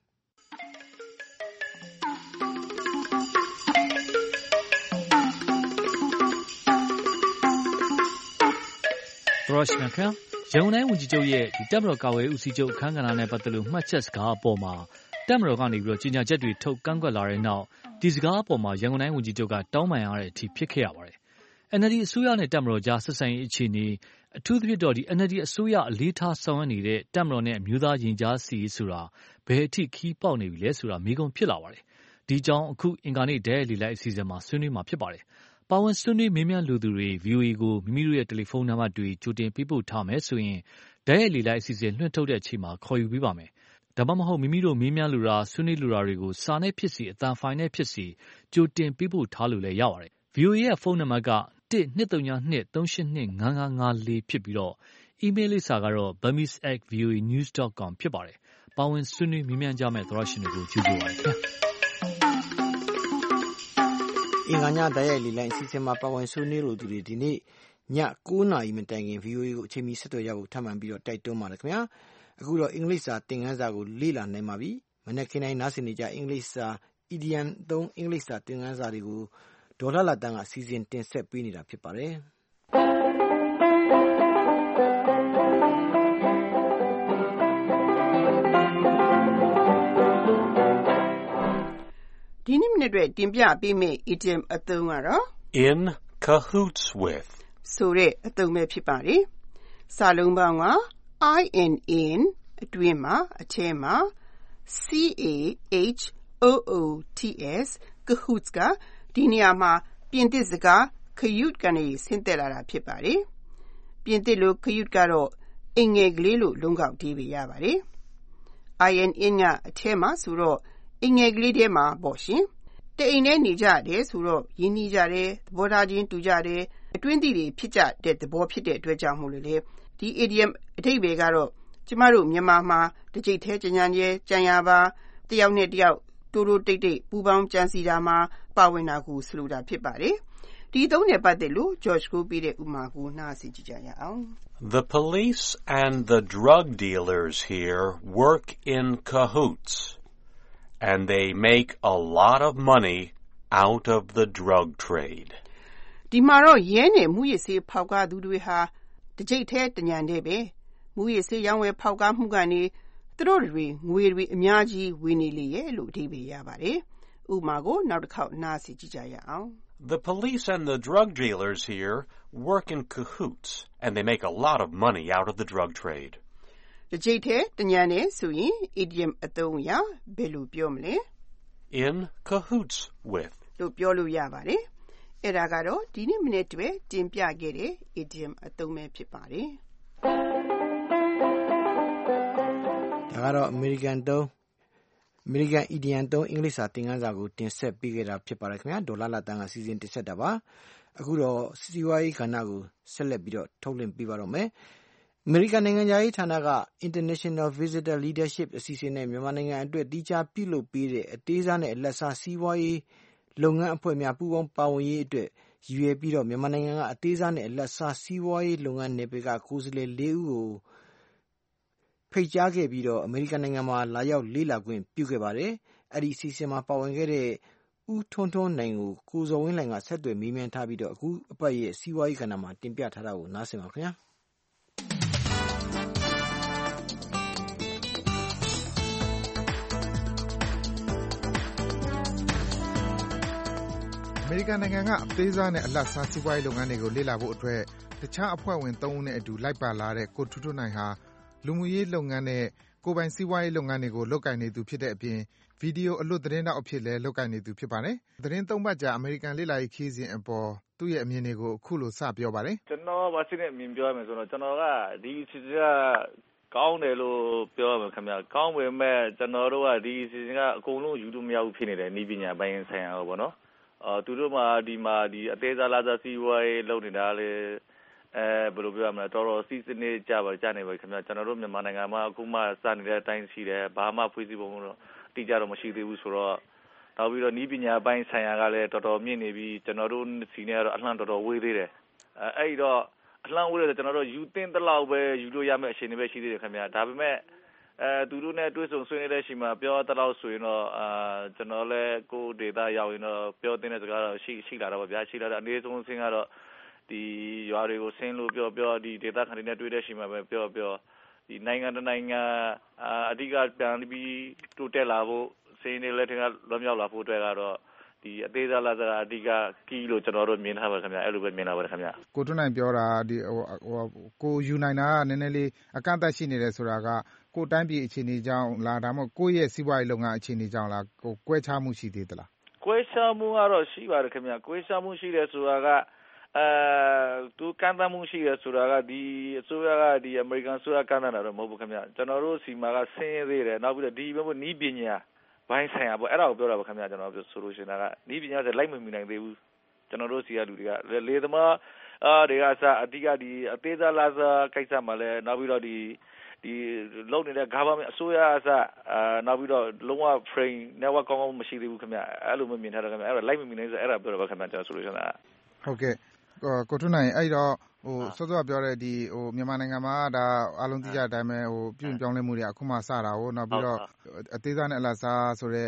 သရရှိခင်ရန်ကုန်တိုင်းဝန်ကြီးချုပ်ရဲ့ဒီတပ်မတော်ကာကွယ်ရေးဦးစီးချုပ်အခမ်းကဏ္ဍနဲ့ပတ်သက်လို့မှတ်ချက်စကားအပေါ်မှာတပ်မတော်ကနေပြီးတော့ကြေညာချက်တွေထုတ်ကန့်ကွက်လာတဲ့နောက်ဒီစကားအပေါ်မှာရန်ကုန်တိုင်းဝန်ကြီးချုပ်ကတောင်းပန်ရတဲ့အထိဖြစ်ခဲ့ရပါတယ်။ N L D အစိုးရနဲ့တပ်မတော်ကြားဆက်ဆံရေးအခြေအနေအထူးသဖြင့်တော့ဒီ N L D အစိုးရအလေးထားဆောင်ရွက်နေတဲ့တပ်မတော်နဲ့အမျိုးသားရင်ကြားစီရေးဆိုတာဘယ်အထိခီးပေါက်နေပြီလဲဆိုတာမေးခွန်းဖြစ်လာပါတယ်။ဒီကြောင့်အခုအင်္ဂါနေ့ဒဲလီလိုက်အစီအစဉ်မှာဆွေးနွေးမှာဖြစ်ပါတယ်။ပါဝင်ဆွေးနွေးမေးမြန်းလူသူတွေ V O A ကိုမိမိတို့ရဲ့တယ်လီဖုန်းနံပါတ်တွေကြိုတင်ပေးပို့ထားမယ်ဆိုရင်ဒဲလီလိုက်အစီအစဉ်လွှင့်ထုတ်တဲ့အချိန်မှာခေါ်ယူပေးပါမယ်။ဒါမှမဟုတ်မိမိတို့မေးမြန်းလူတာဆွေးနွေးလူတာတွေကိုစာနဲ့ဖြစ်စီအသံဖိုင်နဲ့ဖြစ်စီကြိုတင်ပေးပို့ထားလို့လည်းရပါတယ်။ V O A ရဲ့ဖုန်းနံပါတ်ကတစ်နှစ်သုံးညာနှစ်သုံးရှစ်နှစ်ငါးငါးငါးလေးဖြစ်ပြီးတော့အီးမေးလ်လိပ်စာကတော့ burmese at v o a news dot com ဖြစ်ပါတယ်။ပါဝင်ဆွေးနွေးမေးမြန်းကြမယ့်သရရှင်တွေကိုကျေးဇူးပါတယ်ခင်ဗျာ။အင်္ဂါညဒဲလီလိုက်အစီအစဉ်မှာပါဝင်ဆွေးနွေးလို့သူတွေဒီနေ့ညကိုးနာရီမတိုင်ခင် V O A ကိုအချိန်မီဆက်သွယ်ရဖို့ထပ်မံပြီးတော့တိုက်တွန်းပါတယ်ခင်ဗျာအခုတော့အင်္ဂလိပ်စာသင်ခန်းစာကိုလေ့လာနိုင်ပါပြီမနေ့ကနေ့နားဆင်နေကြအင်္ဂလိပ်စာ idiom သုံးအင်္ဂလိပ်စာသင်ခန်းစာတွေကိုဒေါ်လာလာတန်းကစီစဉ်တင်ဆက်ပေးနေတာဖြစ်ပါတယ်ဒီနေ့မနေ့အတွက်တင်ပြပေးမယ့် idiom အသုံးကတော့ in cahoots with ဆိုတဲ့အသုံးပဲဖြစ်ပါတယ်။စာလုံးပေါင်းက in in အတွင်းမှာအထဲမှာ c a h o o t s cahoots ကဒီနေရာမှာပြင်သစ်စကား cahute ကနေဆင်းသက်လာတာဖြစ်ပါတယ်။ပြင်သစ်လို cahute ကတော့အိမ်ငယ်ကလေးလို့လုံးကောက်အဓိပ္ပာယ်ရပါတယ်။ in in ကအထဲမှာဆိုတော့အိမ်ငယ်ကလေးထဲမှာပေါ့ရှင်။တအိမ်ထဲနေကြတယ်ဆိုတော့ရင်းနှီးကြတယ်သဘောထားချင်းတူကြတယ်အတွင်းသီးတွေဖြစ်ကြတဲ့သဘောဖြစ်တဲ့အတွက်ကြောင့်မို့လို့လေဒီ idiom အဓိပ္ပာယ်ကတော့ကျမတို့မြန်မာမှာတစ်ကြိတ်ထဲကြံကြံကျဲကြံရပါတယောက်နဲ့တယောက်တိုးတိုးတိတ်တိတ်ပူပေါင်းကြံစီတာမှာပါဝင်တာကိုဆိုလိုတာဖြစ်ပါတယ်ဒီသုံးနဲ့ပတ်သက်လို့ George ကိုပြတဲ့ဥမာကိုနားဆင်ကြည့်ကြရအောင် The police and the drug dealers here work in cahoots and they make a lot of money out of the drug trade. ဒီမှာတော့ရဲနဲ့မူရစေဖောက်ကားသူတွေဟာတစ်ကြိတ်ထဲတညံတဲ့ပဲမူရစေရောင်းဝယ်ဖောက်ကားမှုကနေသူတို့တွေငွေတွေအများကြီးဝင်နေလေရဲ့လို့အဓိပ္ပာယ်ရပါတယ်ဥပမာကိုနောက်တစ်ခေါက်နားဆင်ကြည့်ကြရအောင် The police and the drug dealers here work in cahoots and they make a lot of money out of the drug trade. တစ်ကြိတ်ထဲတညံတဲ့ဆိုရင် idiom အသုံးအရဘယ်လိုပြောမလဲ In cahoots with လို့ပြောလို့ရပါတယ်အဲ့ဒါကတော့ဒီနေ့မနေ့တွဲတင်ပြခဲ့တဲ့ idiom အသုံးပဲဖြစ်ပါတယ်ဒါကတော့ American သုံး American idiom သုံးအင်္ဂလိပ်စာသင်ခန်းစာကိုတင်ဆက်ပေးခဲ့တာဖြစ်ပါတယ်ခင်ဗျာဒေါ်လာလာတန်းကစီစဉ်တင်ဆက်တာပါအခုတော့စီးပွားရေးကဏ္ဍကိုဆက်လက်ပြီးတော့ထုတ်လွှင့်ပေးပါတော့မယ်အမေရိကန်နိုင်ငံသားရေးဌာနက International Visitor Leadership အစီအစဉ်နဲ့မြန်မာနိုင်ငံအတွက်တည်ခြားပြုလုပ်ပေးတဲ့အသေးစားနဲ့အလတ်စားစီးပွားရေးလုပ်ငန်းအဖွဲ့များပူးပေါင်းပါဝင်ရေးအတွက်ရည်ရွယ်ပြီးတော့မြန်မာနိုင်ငံကအသေးစားနဲ့အလတ်စားစီးပွားရေးလုပ်ငန်းနယ်ပယ်ကကိုယ်စားလှယ်လေးဦးကိုဖိတ်ကြားခဲ့ပြီးတော့အမေရိကန်နိုင်ငံမှာလာရောက်လေ့လာခွင့်ပြုခဲ့ပါတယ်။အဲ့ဒီအစီအစဉ်မှာပါဝင်ခဲ့တဲ့ဦးထွန်းထွန်းနိုင်ကိုကိုဇော်ဝင်းလှိုင်ကဆက်သွယ်မေးမြန်းထားပြီးတော့အခုအပတ်ရဲ့စီးပွားရေးကဏ္ဍမှာတင်ပြထားတာကိုနားဆင်ပါခင်ဗျာ။အမေရိကန်နိုင်ငံကအသေးစားနဲ့အလတ်စားစီးပွားရေးလုပ်ငန်းတွေကိုလေ့လာဖို့အတွက်တခြားအဖွဲ့ဝင်သုံးဦးနဲ့အတူလိုက်ပါလာတဲ့ကိုထွန်းထွန်းနိုင်ဟာလူမှုရေးလုပ်ငန်းနဲ့ကိုယ်ပိုင်စီးပွားရေးလုပ်ငန်းတွေကိုလုပ်ကိုင်နေသူဖြစ်တဲ့အပြင်ဗီဒီယိုအလွတ်သတင်းတောက်အဖြစ်လည်းလုပ်ကိုင်နေသူဖြစ်ပါတယ်။သတင်းသုံးပတ်ကြာအမေရိကန်လေ့လာရေးခရီးစဉ်အပေါ်သူ့ရဲ့အမြင်တွေကိုအခုလိုစပြောပါတယ်။ကျွန်တော်ဘာရှိတဲ့အမြင်ပြောရမယ်ဆိုတော့ကျွန်တော်ကဒီအစီအစဉ်ကကောင်းတယ်လို့ပြောရမှာခင်ဗျာ။ကောင်းပေမဲ့ကျွန်တော်တို့ကဒီအစီအစဉ်ကအကုန်လုံးယူလို့မရဘူးဖြစ်နေတယ်ဤပညာပိုင်းဆိုင်ရာပေါ့နော်။အော်သူတို့မှဒီမှာဒီအသေးစားလားစားစီးပွားရေးလုပ်နေတာလေအဲဘယ်လိုပြောရမလဲတော်တော်စီးစနစ်ကြပါကြနေပါခင်ဗျာကျွန်တော်တို့မြန်မာနိုင်ငံမှာအခုမှစနေတဲ့အတိုင်းရှိတယ်ဘာမှဖွေးစည်းပုံတော့တိကျတော့မရှိသေးဘူးဆိုတော့နောက်ပြီးတော့နီးပညာပိုင်းဆိုင်ရာကလည်းတော်တော်မြင့်နေပြီးကျွန်တော်တို့စီနေကတော့အလှမ်းတော်တော်ဝေးသေးတယ်အဲအဲ့တော့အလှမ်းဝေးတယ်ကျွန်တော်တို့ယူတင်တလောက်ပဲယူလို့ရမယ့်အခြေအနေပဲရှိသေးတယ်ခင်ဗျာဒါပေမဲ့အဲသူတို့နဲ့တွေ့ဆုံဆွေးနွေးတဲ့ချိန်မှာပြောတလောက်ဆိုရင်တော့အာကျွန်တော်လည်းကိုယ်ဒေတာရောက်ရင်တော့ပြောတဲ့စကားတော့ရှိရှိလာတော့ဗျာရှိလာတော့အနေဆုံးစင်းကတော့ဒီရွာတွေကိုဆင်းလို့ပြောပြောဒီဒေတာခံတွေနဲ့တွေ့တဲ့ချိန်မှာပဲပြောပြောဒီနိုင်ငံတနိုင်ငံအာအဓိကပြန်ပြီးတိုးတက်လာဖို့စင်းနေလက်ထက်ကလွန်မြောက်လာဖို့အတွက်ကတော့ဒီအသေးစားလာစားအဓိကကီးလို့ကျွန်တော်တို့မြင်ထားပါခင်ဗျအဲ့လိုပဲမြင်လာပါတယ်ခင်ဗျကိုထွန်းနိုင်ပြောတာဒီဟိုဟိုကိုယူနိုင်တာကနည်းနည်းလေးအကန့်အသတ်ရှိနေတယ်ဆိုတာကကိုတိုင်းပြည်အခြေအနေကြောင့်လားဒါမှမဟုတ်ကိုရဲ့စီးပွားရေးလုပ်ငန်းအခြေအနေကြောင့်လားကိုကွဲခြားမှုရှိသေးသလားကွဲခြားမှုကတော့ရှိပါတယ်ခင်ဗျကွဲခြားမှုရှိတယ်ဆိုတာကအဲသူကန့်သတ်မှုရှိတယ်ဆိုတာကဒီအစိုးရကဒီအမေရိကန်အစိုးရကန့်သတ်တာတော့မဟုတ်ဘူးခင်ဗျကျွန်တော်တို့စီမှာကဆင်းရဲသေးတယ်နောက်ပြီးတော့ဒီဘက်နီးပညာဘိုင်းဆိုင်ရာပေါ့အဲ့ဒါကိုပြောတာပါခင်ဗျကျွန်တော်ပြောဆိုလို့ရှိနေတာကနီးပညာဆိုလိုက်မမီနိုင်သေးဘူးကျွန်တော်တို့စီကလူတွေကလေသမားအားတွေကအစအဓိကဒီအသေးစားလာစားကိစ္စမှာလဲနောက်ပြီးတော့ဒီဒီလုံနေတဲ့ government အစိုးရအစအာနောက်ပြီးတော့လုံးဝ frame network ကောင်းကောင်းမရှိသေးဘူးခင်ဗျအဲ့လိုမမြင်ထားတော့ခင်ဗျအဲ့ဒါလိုက်မမီနိုင်ဆိုအဲ့ဒါပြောတာပါခင်ဗျကျွန်တော်ဆိုလို့ရှိနေတာဟုတ်ကဲ့ကိုထွန်းနိုင်အဲ့တော့ဟိုစောစောပြောတဲ့ဒီဟိုမြန်မာနိုင်ငံမှာဒါအားလုံးသိကြတဲ့အတိုင်းပဲဟိုပြုပြောင်းလဲမှုတွေအခုမှစတာဟိုနောက်ပြီးတော့အသေးစားနဲ့အလတ်စားဆိုတဲ့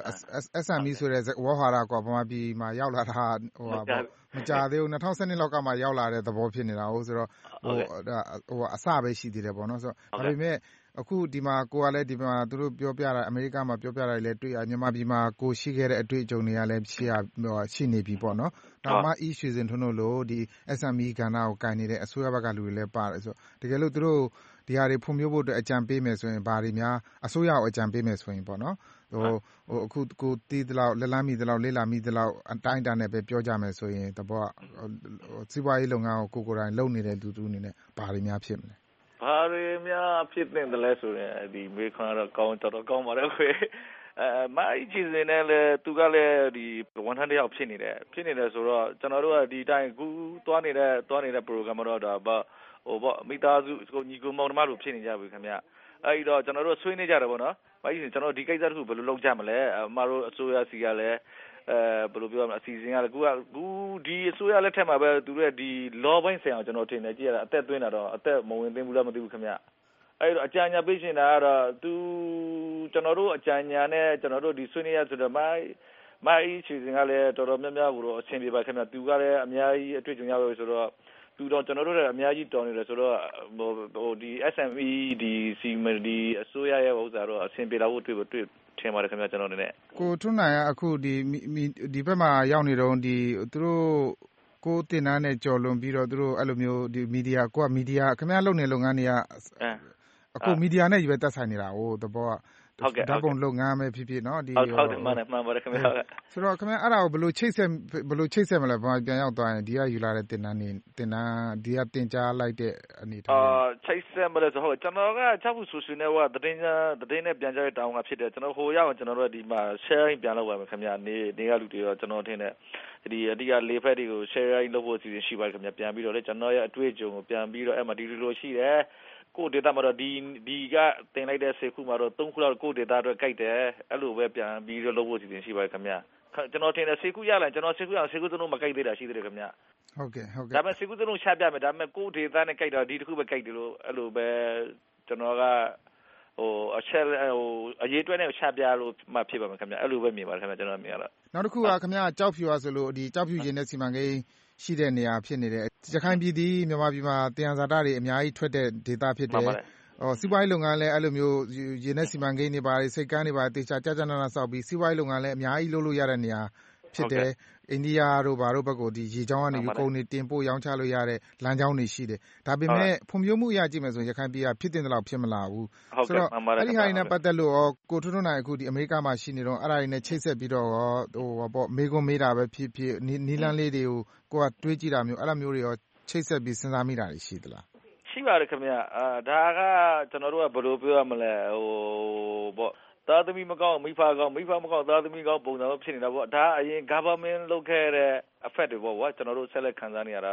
S M E ဆိုတဲ့ဝေါ်ဟာရကွာဗမာပြည်မှာရောက်လာတာဟိုဟာပေါ့မကြသေးဘူး၂၀၁၂လောက်ကမှရောက်လာတဲ့သဘောဖြစ်နေတာဟုတ်ဆိုတော့ဟိုဟိုအစပဲရှိသေးတယ်ပေါ့နော်ဆိုတော့ဒါပေမဲ့အခုဒီမှာကိုကလည်းဒီမှာသူတို့ပြောပြတာအမေရိကမှာပြောပြတာလည်းတွေ့ရမြန်မာပြည်မှာကိုရှိခဲ့တဲ့အတွေ့အကြုံတွေကလည်းရှိရရှိနေပြီပေါ့နော်ဒါမှအီးရွှေစင်ထွန်းတို့လိုဒီ S M E ကဏ္ဍကိုကိုင်နေတဲ့အစိုးရဘက်ကလူတွေလည်းပါတယ်ဆိုတော့တကယ်လို့သူတို့ဒီဟာတွေဖွံ့ဖြိုးဖို့အတွက်အကြံပေးမယ်ဆိုရင်ဘာတွေများအစိုးရကိုအကြံပေးမယ်ဆိုရင်ပေါ့နော်ဟိုဟိုအခုကိုတီးတလောက်လက်လန်းမီတလောက်လေးလာမီတလောက်အတိုင်းအတာနဲ့ပဲပြောကြမယ်ဆိုရင်တဘောစီးပွားရေးလုပ်ငန်းကိုကိုကိုယ်တိုင်လုပ်နေတဲ့လူတူအနေနဲ့ဘာတွေများဖြစ်မလဲဘာတွေများဖြစ်နေတယ်လဲဆိုရင်ဒီမေခွန်းတော့ကောင်းတော်တော်ကောင်းပါတယ်ခွေအဲမိုင်းချီစင်းနဲ့လေသူကလည်းဒီone hundredရောက်ဖြစ်နေတယ်ဖြစ်နေတယ်ဆိုတော့ကျွန်တော်တို့ကဒီတိုင်းကူသွားနေတဲ့သွားနေတဲ့ program တော့ဒါဘာဟိုပေါ့မိသားစုကိုညီကိုမောင်နှမတို့ဖြစ်နေကြပြီခင်ဗျအဲ့တော့ကျွန်တော်တို့ဆွေးနွေးကြတယ်ပေါ့နော်မိုင်းချီကျွန်တော်ဒီကိစ္စတခုဘယ်လိုလုပ်ကြမလဲအမတို့အစိုးရစီကလည်းအဲဘယ်လိုပြောမလဲအစီအစဉ်ကလည်းကူကကူဒီအစိုးရလက်ထက်မှာပဲသူတို့ဒီ law ဘိုင်းဆိုင်အောင်ကျွန်တော်ထင်တယ်ကြည့်ရတာအသက်သွင်းတာတော့အသက်မဝင်သင့်ဘူးလားမသိဘူးခင်ဗျအဲ့တော့အကြံဉာဏ်ပေးရှင်တာကတော့သူကျွန်တော်တို့အကြံဉာဏ်နဲ့ကျွန်တော်တို့ဒီဆွေးနွေးရဆိုတော့မိုင်းမိုင်းအစီအစဉ်ကလည်းတော်တော်များများကိုတော့အဆင်ပြေပါခင်ဗျသူကလည်းအများကြီးအတွေ့အကြုံရပါဆိုတော့သူတော့ကျွန်တော်တို့လည်းအများကြီးတောင်းနေတယ်ဆိုတော့ဟိုဒီ S M E ဒီစီမဒီအစိုးရရဲ့ဥစ္စာတော့အဆင်ပြေလာဖို့တွေ့တွေ့ထင်ပါတယ်ခင်ဗျကျွန်တော်အနေနဲ့ကိုထွန်းနိုင်ကအခုဒီဒီဘက်မှာရောက်နေတော့ဒီသူတို့ကိုတင်နာနဲ့ကြော်လွန်ပြီးတော့သူတို့အဲ့လိုမျိုးဒီမီဒီယာကိုကမီဒီယာခင်ဗျားလုပ်နေလုပ်ငန်းတွေကအခုမီဒီယာနဲ့ရွေးသက်ဆိုင်နေတာဟိုသဘောကဟုတ်ကဲ့ဓာတ်ပုံလုပ်ငန်းပဲဖြစ်ဖြစ်နော်ဒီဟုတ်တယ်မှန်တယ်မှန်ပါတယ်ခင်ဗျာဆိုတော့ခင်ဗျာအဲ့ဒါကိုဘယ်လိုချိတ်ဆက်ဘယ်လိုချိတ်ဆက်မလဲဘာပြန်ရောက်သွားရင်ဒီကယူလာတဲ့တင်နန်းနေတင်နန်းဒီကတင်ကြားလိုက်တဲ့အနေထားအာချိတ်ဆက်မလဲဆိုဟုတ်ကျွန်တော်ကချက်ဖို့ဆိုရှင်နဲ့ကတည်င်းတည်င်းနဲ့ပြန်ကြားတဲ့တောင်းကဖြစ်တယ်ကျွန်တော်ဟိုရောက်ကျွန်တော်တို့ဒီမှာ sharing ပြန်လုပ်ပါမယ်ခင်ဗျာနေနေကလူတွေတော့ကျွန်တော်ထင်တယ်ဒီအဓိကလေးဖက်တွေကို sharing လုပ်ဖို့အစီအစဉ်ရှိပါတယ်ခင်ဗျာပြန်ပြီးတော့လေကျွန်တော်ရဲ့အတွေ့အကြုံကိုပြန်ပြီးတော့အဲ့မှာဒီလိုရှိတယ်ကိုဒေတာမှာတော့ဒီဒီကတင်လိုက်တဲ့ဆေးခုမှာတော့သုံးခုလောက်ကိုဒေတာအတွက်ကြိုက်တယ်အဲ့လိုပဲပြန်ပြီးတော့လုပ်ဖို့အစီအစဉ်ရှိပါတယ်ခင်ဗျာကျွန်တော်ထင်တယ်ဆေးခုရလာကျွန်တော်ဆေးခုရအောင်ဆေးခုသုံးလို့မကြိုက်သေးတာရှိသေးတယ်ခင်ဗျာဟုတ်ကဲ့ဟုတ်ကဲ့ဒါပေမဲ့ဆေးခုသုံးလို့ချပြမယ်ဒါပေမဲ့ကိုဒေတာနဲ့ကြိုက်တော့ဒီတစ်ခုပဲကြိုက်တယ်လို့အဲ့လိုပဲကျွန်တော်ကဟိုအချက်ဟိုအရေးတွဲနဲ့ချပြလို့မှဖြစ်ပါမယ်ခင်ဗျာအဲ့လိုပဲမြင်ပါတယ်ခင်ဗျာကျွန်တော်မြင်ရတော့နောက်တစ်ခုကခင်ဗျာကြောက်ဖြူရဆိုလို့ဒီကြောက်ဖြူရင်တဲ့စီမံကိန်းရှိတဲ့နေရာဖြစ်နေတယ်ရခိုင်ပြည်သည်မြန်မာပြည်မှာတရားစာတတွေအများကြီးထွက်တဲ့ဒေသဖြစ်တယ်ဟောစီးပွားရေးလုပ်ငန်းလည်းအဲ့လိုမျိုးရေနဲ့စီမံကိန်းတွေပါတယ်စိတ်ကမ်းတွေပါတေချာကြကြနာနာစောက်ပြီးစီးပွားရေးလုပ်ငန်းလည်းအများကြီးလုပ်လို့ရတဲ့နေရာဖြစ်တယ်အိန္ဒိယတို့ဘာတို့ဘက်ကိုဒီရေချောင်းကနေကုန်နေတင်ပို့ရောင်းချလို့ရတဲ့လမ်းကြောင်းတွေရှိတယ်ဒါပေမဲ့ဖွံ့ဖြိုးမှုအရကြည့်မယ်ဆိုရင်ရခိုင်ပြည်ကဖြစ်တင်တဲ့လောက်ဖြစ်မလာဘူးဆိုတော့အဲ့ဒီဟာတွေနဲ့ပတ်သက်လို့ရောကိုထွန်းထွန်းနိုင်အခုဒီအမေရိကမှာရှိနေတော့အဲ့ဒါတွေနဲ့ချိတ်ဆက်ပြီးတော့ရောဟိုပေါ့မေကွန်မေးတာပဲဖြစ်ဖြစ်နီလန်းလေးတွေကိုကိုကတွေးကြည့်တာမျိုးအဲ့လိုမျိုးတွေရောချိတ်ဆက်ပြီးစဉ်းစားမိတာတွေရှိသလားရှိပါတယ်ခင်ဗျအာဒါကကျွန်တော်တို့ကဘယ်လိုပြောရမလဲဟိုပေါ့သားသမီးမကောင်းမိဖကောင်းမိဖမကောင်းသားသမီးကောင်းပုံစံမျိုးဖြစ်နေတာပေါ့ဒါအရင် government လုပ်ခဲ့တဲ့ effect တွေပေါ့ကွာကျွန်တော်တို့ဆက်လက်ခံစားနေရတာ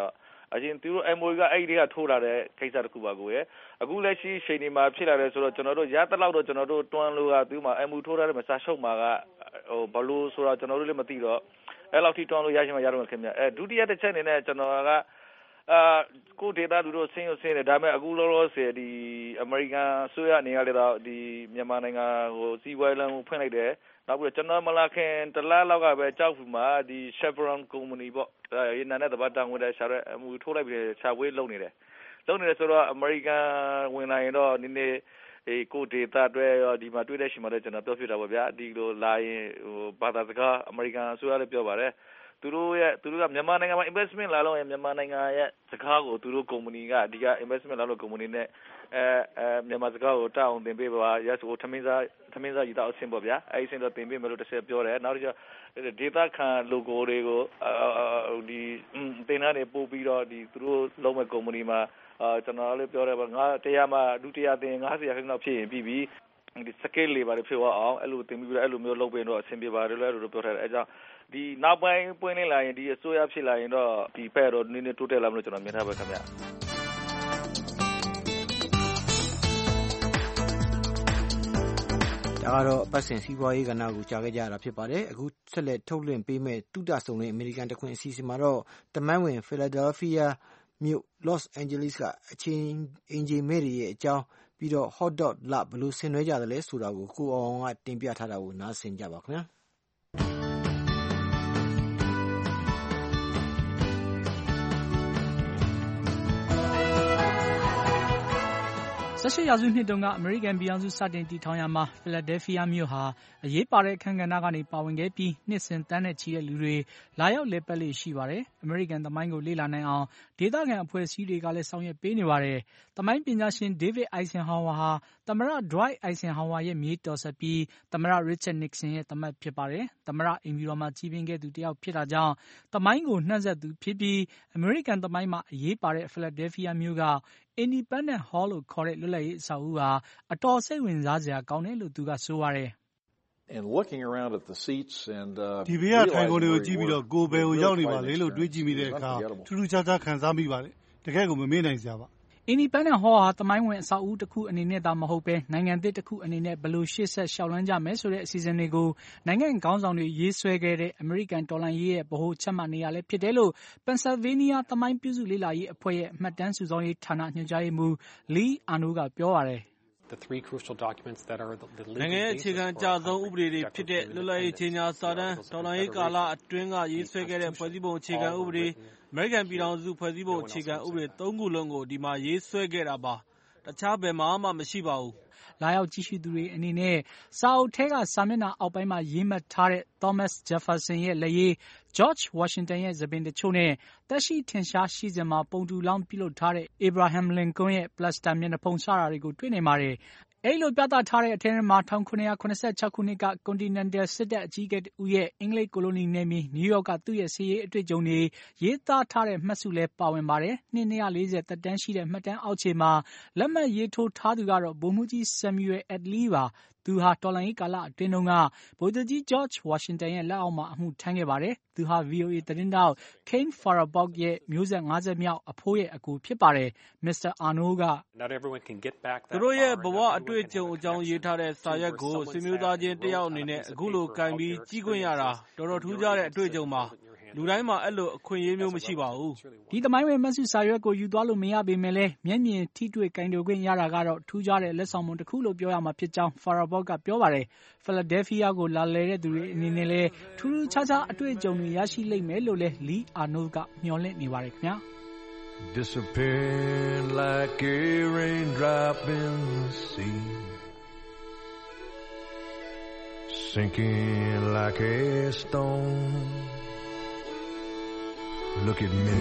အရင်သူတို့ M O U ကအဲ့ဒီကထိုးလာတဲ့ကိစ္စတစ်ခုပါကိုရဲ့အခုလက်ရှိချိန်ဒီမှာဖြစ်လာတယ်ဆိုတော့ကျွန်တော်တို့ရတလောက်တော့ကျွန်တော်တို့တွန်းလို့ကသူ့မှာ M O U ထိုးထားတဲ့မစာရှုပ်မှာကဟိုဘလို့ဆိုတော့ကျွန်တော်တို့လည်းမသိတော့အဲ့လောက်ထိတွန်းလို့ရရှိမှရတော့ခင်ဗျအဲဒုတိယတစ်ချက်အနေနဲ့ကျွန်တော်ကအာကိုဒေတာလူတို့ဆင်းရဆင်းတယ်ဒါပေမဲ့အခုလောလောဆယ်ဒီအမေရိကန်ဆိုရအနေနဲ့လည်းတော့ဒီမြန်မာနိုင်ငံဟိုစီဝိုင်းလမ်းကိုဖွင့်လိုက်တယ်နောက်ပြီးကျွန်တော်မလာခင်တလားလောက်ကပဲကြောက်ဖူမှာဒီ Chevron Company ပေါ့ရင်းနဲ့တပတ်တောင်းဝင်တဲ့ရှာရဲအမှုထိုးလိုက်ပြီးရှာဝေးလုပ်နေတယ်လုပ်နေတယ်ဆိုတော့အမေရိကန်ဝင်လာရင်တော့နည်းနည်းအေးကိုဒေတာတွေဒီမှာတွေ့တဲ့ရှင်မလည်းကျွန်တော်ပြောပြတာပါဗျာဒီလိုလာရင်ဟိုဘာသာစကားအမေရိကန်ဆိုရလည်းပြောပါတယ်သူတို့ရဲ့သူတို့ကမြန်မာနိုင်ငံမှာ investment လာလို့ရင်မြန်မာနိုင်ငံရဲ့စကားကိုသူတို့ company ကဒီက investment လာလို့ company နဲ့အဲအဲမြန်မာစကားကိုတောင်းတင်ပေးပါရဆိုထမင်းစားထမင်းစားရတော့အဆင်ပေါ့ဗျာအဲဒီအဆင်တော့တင်ပေးမယ်လို့တစ်ချက်ပြောတယ်နောက်တစ်ချက် data ခံ logo တွေကိုဒီတင်ထားနေပို့ပြီးတော့ဒီသူတို့လုံးမဲ့ company မှာအာကျွန်တော်လည်းပြောတယ်ပါငါတရားမှာဒုတိယတင်၅၀ရာခိုင်နှုန်းဖြစ်ရင်ပြီးပြီဒီ scale လေးပါဖြစ်အောင်အဲ့လိုတင်ပြီးတော့အဲ့လိုမျိုးလုပ်ပေးတော့အဆင်ပြေပါတယ်လို့ပြောထားတယ်အဲကြောင့်ဒီနောက်ပိုင်းပွင့်လင်းလာရင်ဒီအစိုးရဖြစ်လာရင်တော့ဒီဖက်တော့နည်းနည်းတိုးတက်လာမလို့ကျွန်တော်မြင်ထားပါခင်ဗျာဒါကတော့ပတ်စင်စီးပွားရေးကဏ္ဍကိုကြားခဲ့ကြရတာဖြစ်ပါတယ်အခုဆက်လက်ထုတ်လွှင့်ပေးမဲ့တုဒဆုံတဲ့အမေရိကန်တခွင်အစီအစဉ်မှာတော့တမန်ဝင် Philadelphia မြို့ Los Angeles ကအချင်းအင်ဂျီမဲတွေရဲ့အကြောင်းပြီးတော့ hot dog လဘယ်လိုဆင်နွှဲကြသလဲဆိုတာကိုကိုအောင်ကတင်ပြထားတာကိုနားဆင်ကြပါခင်ဗျာ၁၈ရာစုနှစ်တုန်းကအမေရိကန်ပြည်ထောင်စုစတင်တည်ထောင်ရာမှာဖီလာဒဲလ်ဖီးယားမြို့ဟာအရေးပါတဲ့အခန်းကဏ္ဍကနေပါဝင်ခဲ့ပြီးနှစ်စဉ်တန်းနဲ့ချီတဲ့လူတွေလာရောက်လည်ပတ်လေ့ရှိပါတယ်။အမေရိကန်သမိုင်းကိုလေ့လာနိုင်အောင်ဒေသခံအဖွဲ့အစည်းတွေကလည်းဆောင်ရွက်ပေးနေပါတယ်။သမိုင်းပညာရှင်ဒေးဗစ်အိုင်ဆင်ဟောင်ဝါဟာသမ္မတဒွိုက်အိုင်ဆင်ဟောင်ဝါရဲ့မြေးတော်ဆက်ပြီးသမ္မတရစ်ချက်နစ်ဆင်ရဲ့သားမက်ဖြစ်ပါတယ်။သမ္မတအိမ်ဖြူတော်မှာကြီးပြင်းခဲ့သူတယောက်ဖြစ်တာကြောင့်သမိုင်းကိုနှံ့စပ်သူဖြစ်ပြီးအမေရိကန်သမိုင်းမှာအရေးပါတဲ့ဖီလာဒဲလ်ဖီးယားမြို့ကIndependence Hall လို့ခေါ်တဲ့လွတ်လပ်ရေးအဆောက်အဦဟာအတော်စိတ်ဝင်စားစရာကောင်းတယ်လို့သူကဆိုပါတယ်ဒီဘေးကထိုင်ကုန်တွေကိုကြည့်ပြီးတော့ကိုယ်ဘယ်ကိုရောက်နေပါလဲလို့တွေးကြည့်မိတဲ့အခါထူးထူးခြားခြားခံစားမိပါတယ်တကယ်ကိုမမေ့နိုင်စရာပါ Independence Hall ဟာသမိုင်းဝင်အဆောက်အဦတစ်ခုအနေနဲ့သာမဟုတ်ဘဲနိုင်ငံသစ်တစ်ခုအနေနဲ့ဘယ်လိုရှေ့ဆက်လျှောက်လှမ်းကြမယ်ဆိုတဲ့အစီအစဉ်တွေကိုနိုင်ငံခေါင်းဆောင်တွေရေးဆွဲခဲ့တဲ့အမေရိကန်တော်လှန်ရေးရဲ့ဗဟိုချက်မှတ်နေရာလည်းဖြစ်တယ်လို့ Pennsylvania သမိုင်းပြုစုလေ့လာရေးအဖွဲ့ရဲ့မှတ်တမ်းစုဆောင်းရေးဌာနညွှန်ကြားရေးမှူး Lee Arnold ကပြောပါတယ်နိုင်ငံရဲ့အခြေခံအကျဆုံးဥပဒေတွေဖြစ်တဲ့လွတ်လပ်ရေးကြေညာစာတမ်းတော်လှန်ရေးကာလအတွင်းကရေးဆွဲခဲ့တဲ့ဖွဲ့စည်းပုံအခြေခံဥပဒေအမေရိကန်ပြည်ထောင်စုဖွဲ့စည်းပုံအခြေခံဥပဒေသုံးခုလုံးကိုဒီမှာရေးဆွဲခဲ့တာပါတခြားဘယ်မှာမှမရှိပါဘူးလာရောက်ကြည့်ရှုသူတွေအနေနဲ့စာအုပ်ထဲကစာမျက်နှာအောက်ပိုင်းမှာရေးမှတ်ထားတဲ့ Thomas Jefferson ရဲ့လက်ရေး George Washington ရဲ့သပင်တချို့နဲ့သက်ရှိထင်ရှားရှိစဉ်မှာပုံတူလောင်းပြုလုပ်ထားတဲ့ Abraham Lincoln ရဲ့ Plaster မျက်နှာဖုံးစတာတွေကိုတွေ့နိုင်ပါတယ်အဲဒီလိုပြသထားတဲ့အထဲမှာ၁၇၇၆ခုနှစ်က Continental စစ်တပ်အကြီးအကဲတဦးရဲ့အင်္ဂလိပ်ကိုလိုနီနယ်မြေနယူးယောက်ကသူ့ရဲ့စစ်ရေးအတွေ့အကြုံတွေရေးသားထားတဲ့မှတ်စုလည်းပါဝင်ပါတယ်။နှစ်၂၄၀သက်တမ်းရှိတဲ့မှတ်တမ်းအောက်ခြေမှာလက်မှတ်ရေးထိုးထားသူကတော့ဗိုလ်မှူးကြီး Samuel Adly ပါ။သူဟာတော်လှန်ရေးကာလအတွင်းတုန်းကဗိုလ်ချုပ်ကြီး George Washington ရဲ့လက်အောက်မှာအမှုထမ်းခဲ့ပါတယ်။သူဟာ ဗွီအိုအေသတင်းထောက် Kane Farabaugh ရဲ့မျိုးဆက်၅၀မြောက်အဖိုးရဲ့အကိုဖြစ်ပါတယ်။ မစ္စတာ Arnold ကသူတို့ရဲ့ဘဝအတွေ့အကြုံအကြောင်းရေးထားတဲ့စာရွက်ကိုဆွေမျိုးသားချင်းတယောက်အနေနဲ့အခုလိုကင်ပြီးကြီးခွင့်ရတာတော်တော်ထူးခြားတဲ့အတွေ့အကြုံပါလူတိုင်းမှာအဲ့လိုအခွင့်အရေးမျိုးမရှိပါဘူးဒီသမိုင်းဝင်မှတ်စုစာရွက်ကိုယူသွားလို့မရပေမဲ့လည်းမျက်မြင်ထိတွေ့ကင်တွယ်ခွင့်ရတာကတော့ထူးခြားတဲ့လက်ဆောင်မှုတစ်ခုလို့ပြောရမှာဖြစ်ကြောင်း Farabaugh ကပြောပါတယ်။ Philadelphia ကိုလာလည်တဲ့သူတွေအနေနဲ့လည်းထူးထူးခြားခြားအတွေ့အကြုံတွေရရှိလိမ့်မယ်လို့လည်း Lee Arnold ကမျှော်လင့်နေပါတယ်ခင်ဗျာ Disappearing like a raindrop in the sea Sinking like a stone Look at me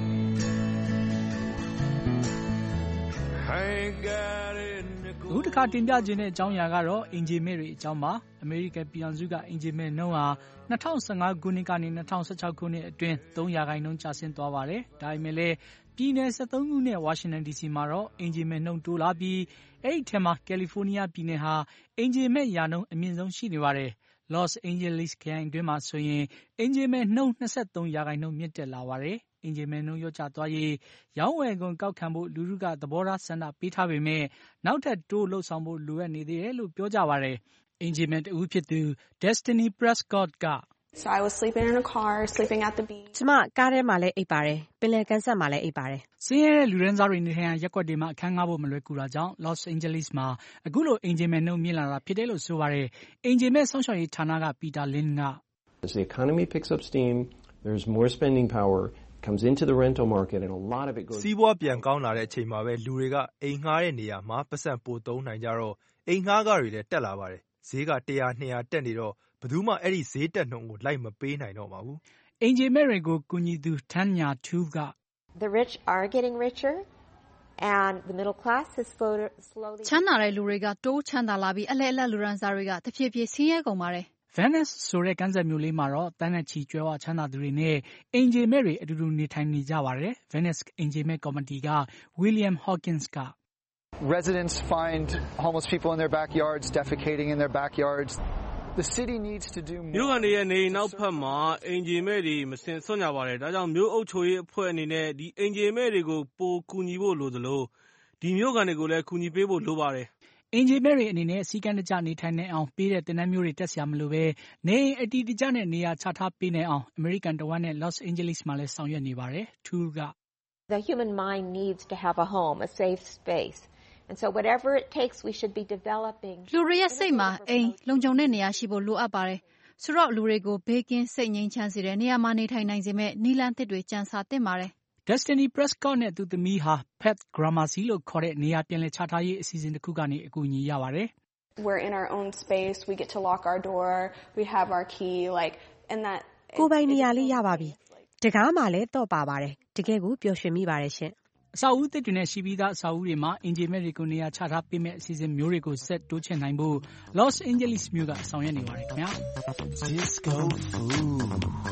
I ain't got it အခုတစ်ခါတင်ပြခြင်းတဲ့အကြောင်းအရာကတော့အင်ဂျီမဲတွေအကြောင်းပါအမေရိကန်ပြည်ထောင်စုကအင်ဂျီမဲနှုန်းဟာ၂၀၁၅ခုနှစ်ကနေ၂၀၁၆ခုနှစ်အတွင်း၃ရာခိုင်နှုန်းကျဆင်းသွားပါတယ်ဒါပေမဲ့လည်းပြည်နယ်၁၃ခုနဲ့ဝါရှင်တန်ဒီစီမှာတော့အင်ဂျီမဲနှုန်းတိုးလာပြီးအဲ့ဒီထဲမှာကယ်လီဖိုးနီးယားပြည်နယ်ဟာအင်ဂျီမဲရာနှုန်းအမြင့်ဆုံးရှိနေပါတယ်Los Angeles ခရိုင်အတွင်းမှာဆိုရင်အင်ဂျီမဲနှုန်း၂၃ရာခိုင်နှုန်းမြင့်တက်လာပါတယ်အင်ဂျင်မဲနှုန်းလျော့ကျသွားရေးရောင်းဝယ်ခွန်ကောက်ခံဖို့လူထုကသဘောထားဆန္ဒပေးထားပေမဲ့နောက်ထပ်တိုးလှုပ်ဆောင်ဖို့လိုအပ်နေသေးတယ်လို့ပြောကြပါတယ်။အင်ဂျင်မဲတဦးဖြစ်သူ Destiny Prescott က So I was sleeping in a car, sleeping at the beach. ကျမကားထဲမှာလည်းအိပ်ပါတယ်။ပင်လယ်ကမ်းစပ်မှာလည်းအိပ်ပါတယ်။ဆင်းရဲတဲ့လူရင်းစားတွေနေထိုင်ရာရပ်ကွက်တွေမှာအခန်းငှားဖို့မလွယ်ကူတာကြောင့် Los Angeles မှာအခုလိုအင်ဂျင်မဲနှုန်းမြင့်လာတာဖြစ်တယ်လို့ဆိုပါတယ်။အင်ဂျင်မဲစောင့်ရှောက်ရေးဌာနက Peter Lin က As the economy picks up steam, there's more spending power comes into the rental market and a lot of it goes စီးပွားပြန်ကောင်းလာတဲ့အချိန်မှာပဲလူတွေကအိမ်ငှားတဲ့နေရာမှာပတ်စံပိုသုံးနိုင်ကြတော့အိမ်ငှားကားတွေလည်းတက်လာပါတယ်။ဈေးကone hundred, two hundredတက်နေတော့ဘယ်သူမှအဲ့ဒီဈေးတက်နှုန်းကိုလိုက်မပေးနိုင်တော့ပါဘူး။အင်ဂျင်မဲတွေကိုကူညီသူ Tanya Tu က The rich are getting richer and the middle class is slowly ချမ်းသာတဲ့လူတွေကတိုးချမ်းသာလာပြီးအလဲအလက်လူရန်စားတွေကတဖြည်းဖြည်းဆင်းရဲကုန်ပါတယ်။ Venice ဆိုတဲ့ကမ်းစပ်မြို့လေးမှာတော့တန်းနဲ့ချီကျွဲဝချမ်းသာသူတွေနဲ့အင်ဂျင်မဲတွေအတူတူနေထိုင်နေကြပါတယ်။ Venice အင်ဂျင်မဲကော်မတီက William Hawkins က Residents find homeless people in their backyards, defecating in their backyards. The city needs to do more. မြို့ခံတွေရဲ့နေနောက်ဖက်မှာအင်ဂျင်မဲတွေမစင်စွန့်ကြပါတယ်။ဒါကြောင့်မြို့အုပ်ချုပ်ရေးအဖွဲ့အနေနဲ့ဒီအင်ဂျင်မဲတွေကိုပိုကူညီဖို့လိုသလိုဒီမြို့ခံတွေကိုလည်းကူညီပေးဖို့လိုပါတယ်။အင်ဂျင်မဲတွေအနေနဲ့စီကံတကျနေထိုင်နိုင်အောင်ပေးတဲ့တင်နန်းမျိုးတွေတက်စရာမလိုပဲနေအတီတကျနဲ့နေရာချထားပေးနိုင်အောင်အမေရိကန်တဝန်းနဲ့ Los Angeles မှာလည်းဆောင်ရွက်နေပါတယ်။ Tour က The human mind needs to have a home, a safe space. And so whatever it takes we should be developing လူတွေရဲ့စိတ်မှာအိမ်လုံခြုံတဲ့နေရာရှိဖို့လိုအပ်ပါတယ်။ဆိုတော့လူတွေကိုဘေးကင်းစိတ်ငြိမ်းချမ်းစေတဲ့နေရာမှာနေထိုင်နိုင်စေမဲ့နည်းလမ်းသစ်တွေကြံစာသင့်ပါတယ်။ Destiny Prescott နဲ့သူသမီးဟာ Pet Gramercy လို့ခေါ်တဲ့နေရာပြန်လည်ချထားရေးအစီအစဉ်တစ်ခုကနေအကူအညီရပါတယ်။ We're in our own space, we get to lock our door, we have our key like and that ကိုယ်ပိုင်နေရာလေးရပါပြီ။တကားမှလည်းတော့ပါပါတယ်။တကယ်ကိုပျော်ရွှင်မိပါတယ်ရှင်။အဆောက်အဦးသစ်တွေနဲ့ရှိပြီးသားအဆောက်အဦးတွေမှာအင်ဂျင်မဲတွေကိုနေရာချထားပေးမဲ့အစီအစဉ်မျိုးတွေကိုဆက်တိုးချဲ့နိုင်ဖို့ Los Angeles မြို့ကဆောင်ရွက်နေပါတယ်ခင်ဗျာ Disco food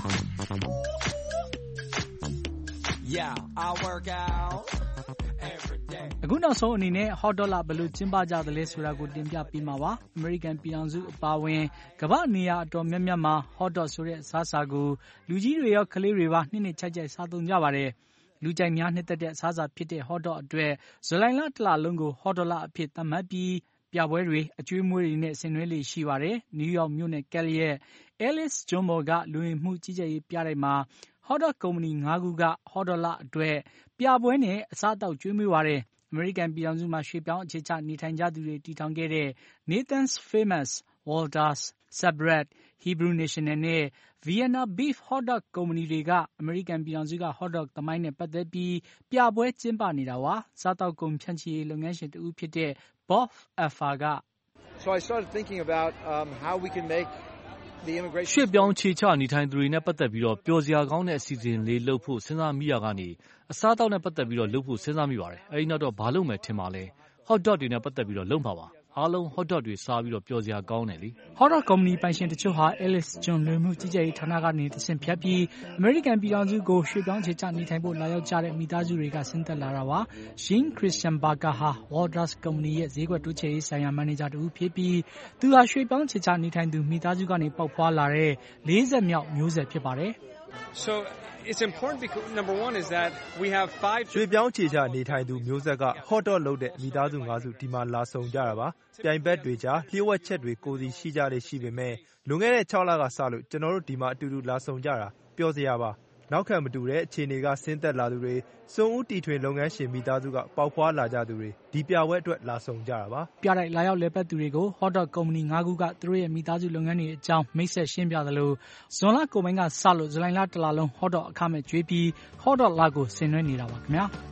Yeah, I work out every day အခုနောက်ဆုံးအနေနဲ့ hot dog ဘယ်လိုကျင်းပကြသလဲဆိုတာကိုတင်ပြပေးမှာပါ။ American ပြည်ထောင်စုအပါအဝင်ကမ္ဘာနေရာအတော်များများမှာ hot dog ဆိုတဲ့အစားအစာကိုလူကြီးတွေရောကလေးတွေပါနှစ်နှစ်ခြိုက်ခြိုက်စားသုံးကြပါတယ်။လူကြိုက်များနှစ်သက်တဲ့အစားအစာဖြစ်တဲ့ hot dog အတွက်ဇူလိုင်လတစ်လလုံးကို hot dog လအဖြစ်သတ်မှတ်ပြီးပြပွဲတွေအကျွေးမွေးတွေနဲ့ဆင်နွှဲလေ့ရှိပါတယ်။ New York မြို့နယ်ကယ်လီရဲ့ Ellis John Ball ကလူဝင်မှုကြီးကြပ်ရေးပြတိုက်မှာ hot dog ကုမ္ပဏီ၅ခုက hot dog လအတွက်ပြပွဲနဲ့အစားအသောက်ကျွေးမွေးပါတယ်။ အမေရိကန်ပြည်ထောင်စုမှာရွှေ့ပြောင်းအခြေချနေထိုင်ကြသူတွေတည်ထောင်ခဲ့တဲ့ Nathan's Famous, Walters, Sabrat, Hebrew National နဲ့ Vienna Beef Hot Dog ကုမ္ပဏီတွေကအမေရိကန်ပြည်ထောင်စုက hot dog သမိုင်းနဲ့ပတ်သက်ပြီးပြပွဲကျင်းပနေတာပါ။စားတောက်ကုန်ဖြန့်ချီရေးလုပ်ငန်းရှင်တဦးဖြစ်တဲ့ Bob Alpha က So I started thinking about um, how we can make the immigration ရွှေ့ပြောင်းခြေချနေထိုင်သူတွေနဲ့ပတ်သက်ပြီးတော့ပျော်စရာကောင်းတဲ့အစီအစဉ်လေးလုပ်ဖို့စဉ်းစားမိရကနေအစားတောက်နဲ့ပတ်သက်ပြီးတော့လုပ်ဖို့စဉ်းစားမိပါတယ်။အဲဒီနောက်တော့ဘာလုပ်မယ်ထင်ပါလဲ hot dog တွေနဲ့ပတ်သက်ပြီးတော့လုပ်မှာပါ။အားလုံး hot dog တွေစားပြီးတော့ပျော်စရာကောင်းတယ်လေ hot dog ကုမ္ပဏီပိုင်ရှင်တချို့ဟာ Ellis John လူမှုကြီးကြပ်ရေးဌာနကနေတဆင့်ဖြတ်ပြီးအမေရိကန်ပြည်ထောင်စုကိုရွှေ့ပြောင်းခြေချနေထိုင်ဖို့လာရောက်ကြတဲ့မိသားစုတွေကဆင်းသက်လာတာပါ။ Jean Christian Barker ဟာ Walters ကုမ္ပဏီရဲ့ဈေးကွက်တိုးချဲ့ရေးဆိုင်ရာမန်နေဂျာတဦးဖြစ်ပြီးသူဟာရွှေ့ပြောင်းခြေချနေထိုင်သူမိသားစုကနေပေါက်ဖွာလာတဲ့လေးဆက်မြောက်မျိုးဆက်ဖြစ်ပါတယ်။ So it's important because number one is that we have five ရွှေ့ပြောင်းခြေချနေထိုင်သူမျိုးဆက်က hot dog လုပ်တဲ့မိသားစု၅စုဒီမှာလာဆုံကြတာပါ။ပြိုင်ဘက်တွေကြားလျှို့ဝှက်ချက်တွေကိုစီရှိကြလေရှိပေမဲ့လွန်ခဲ့တဲ့၆လကစလို့ကျွန်တော်တို့ဒီမှာအတူတူလာဆုံကြတာပျော်စရာပါ။နောက်ခံမတူတဲ့အခြေအနေကဆင်းသက်လာသူတွေစွန့်ဦးတီထွင်လုပ်ငန်းရှင်မိသားစုကပေါက်ဖွာလာကြသူတွေဒီပြပွဲအတွက်လာဆုံကြတာပါ။ပြတိုက်လာရောက်လည်ပတ်သူတွေကို hot dog ကုမ္ပဏီ၅ခုကသူတို့ရဲ့မိသားစုလုပ်ငန်းတွေအကြောင်းမိတ်ဆက်ရှင်းပြသလိုဇွန်လကုန်ပိုင်းကစလို့ဇူလိုင်လတစ်လလုံး hot dog အခမဲ့ကျွေးပြီး hot dog လကိုဆင်နွှဲနေတာပါခင်ဗျာ။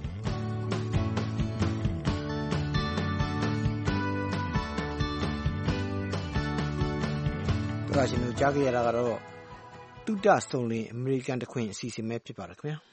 ဒါရှင်တို့ကြားခဲ့ရတာကတော့တုဒ္ဒဆုံလင်အမေရိကန်တခွင်အစီအစဉ်ပဲဖြစ်ပါတယ်ခင်ဗျာ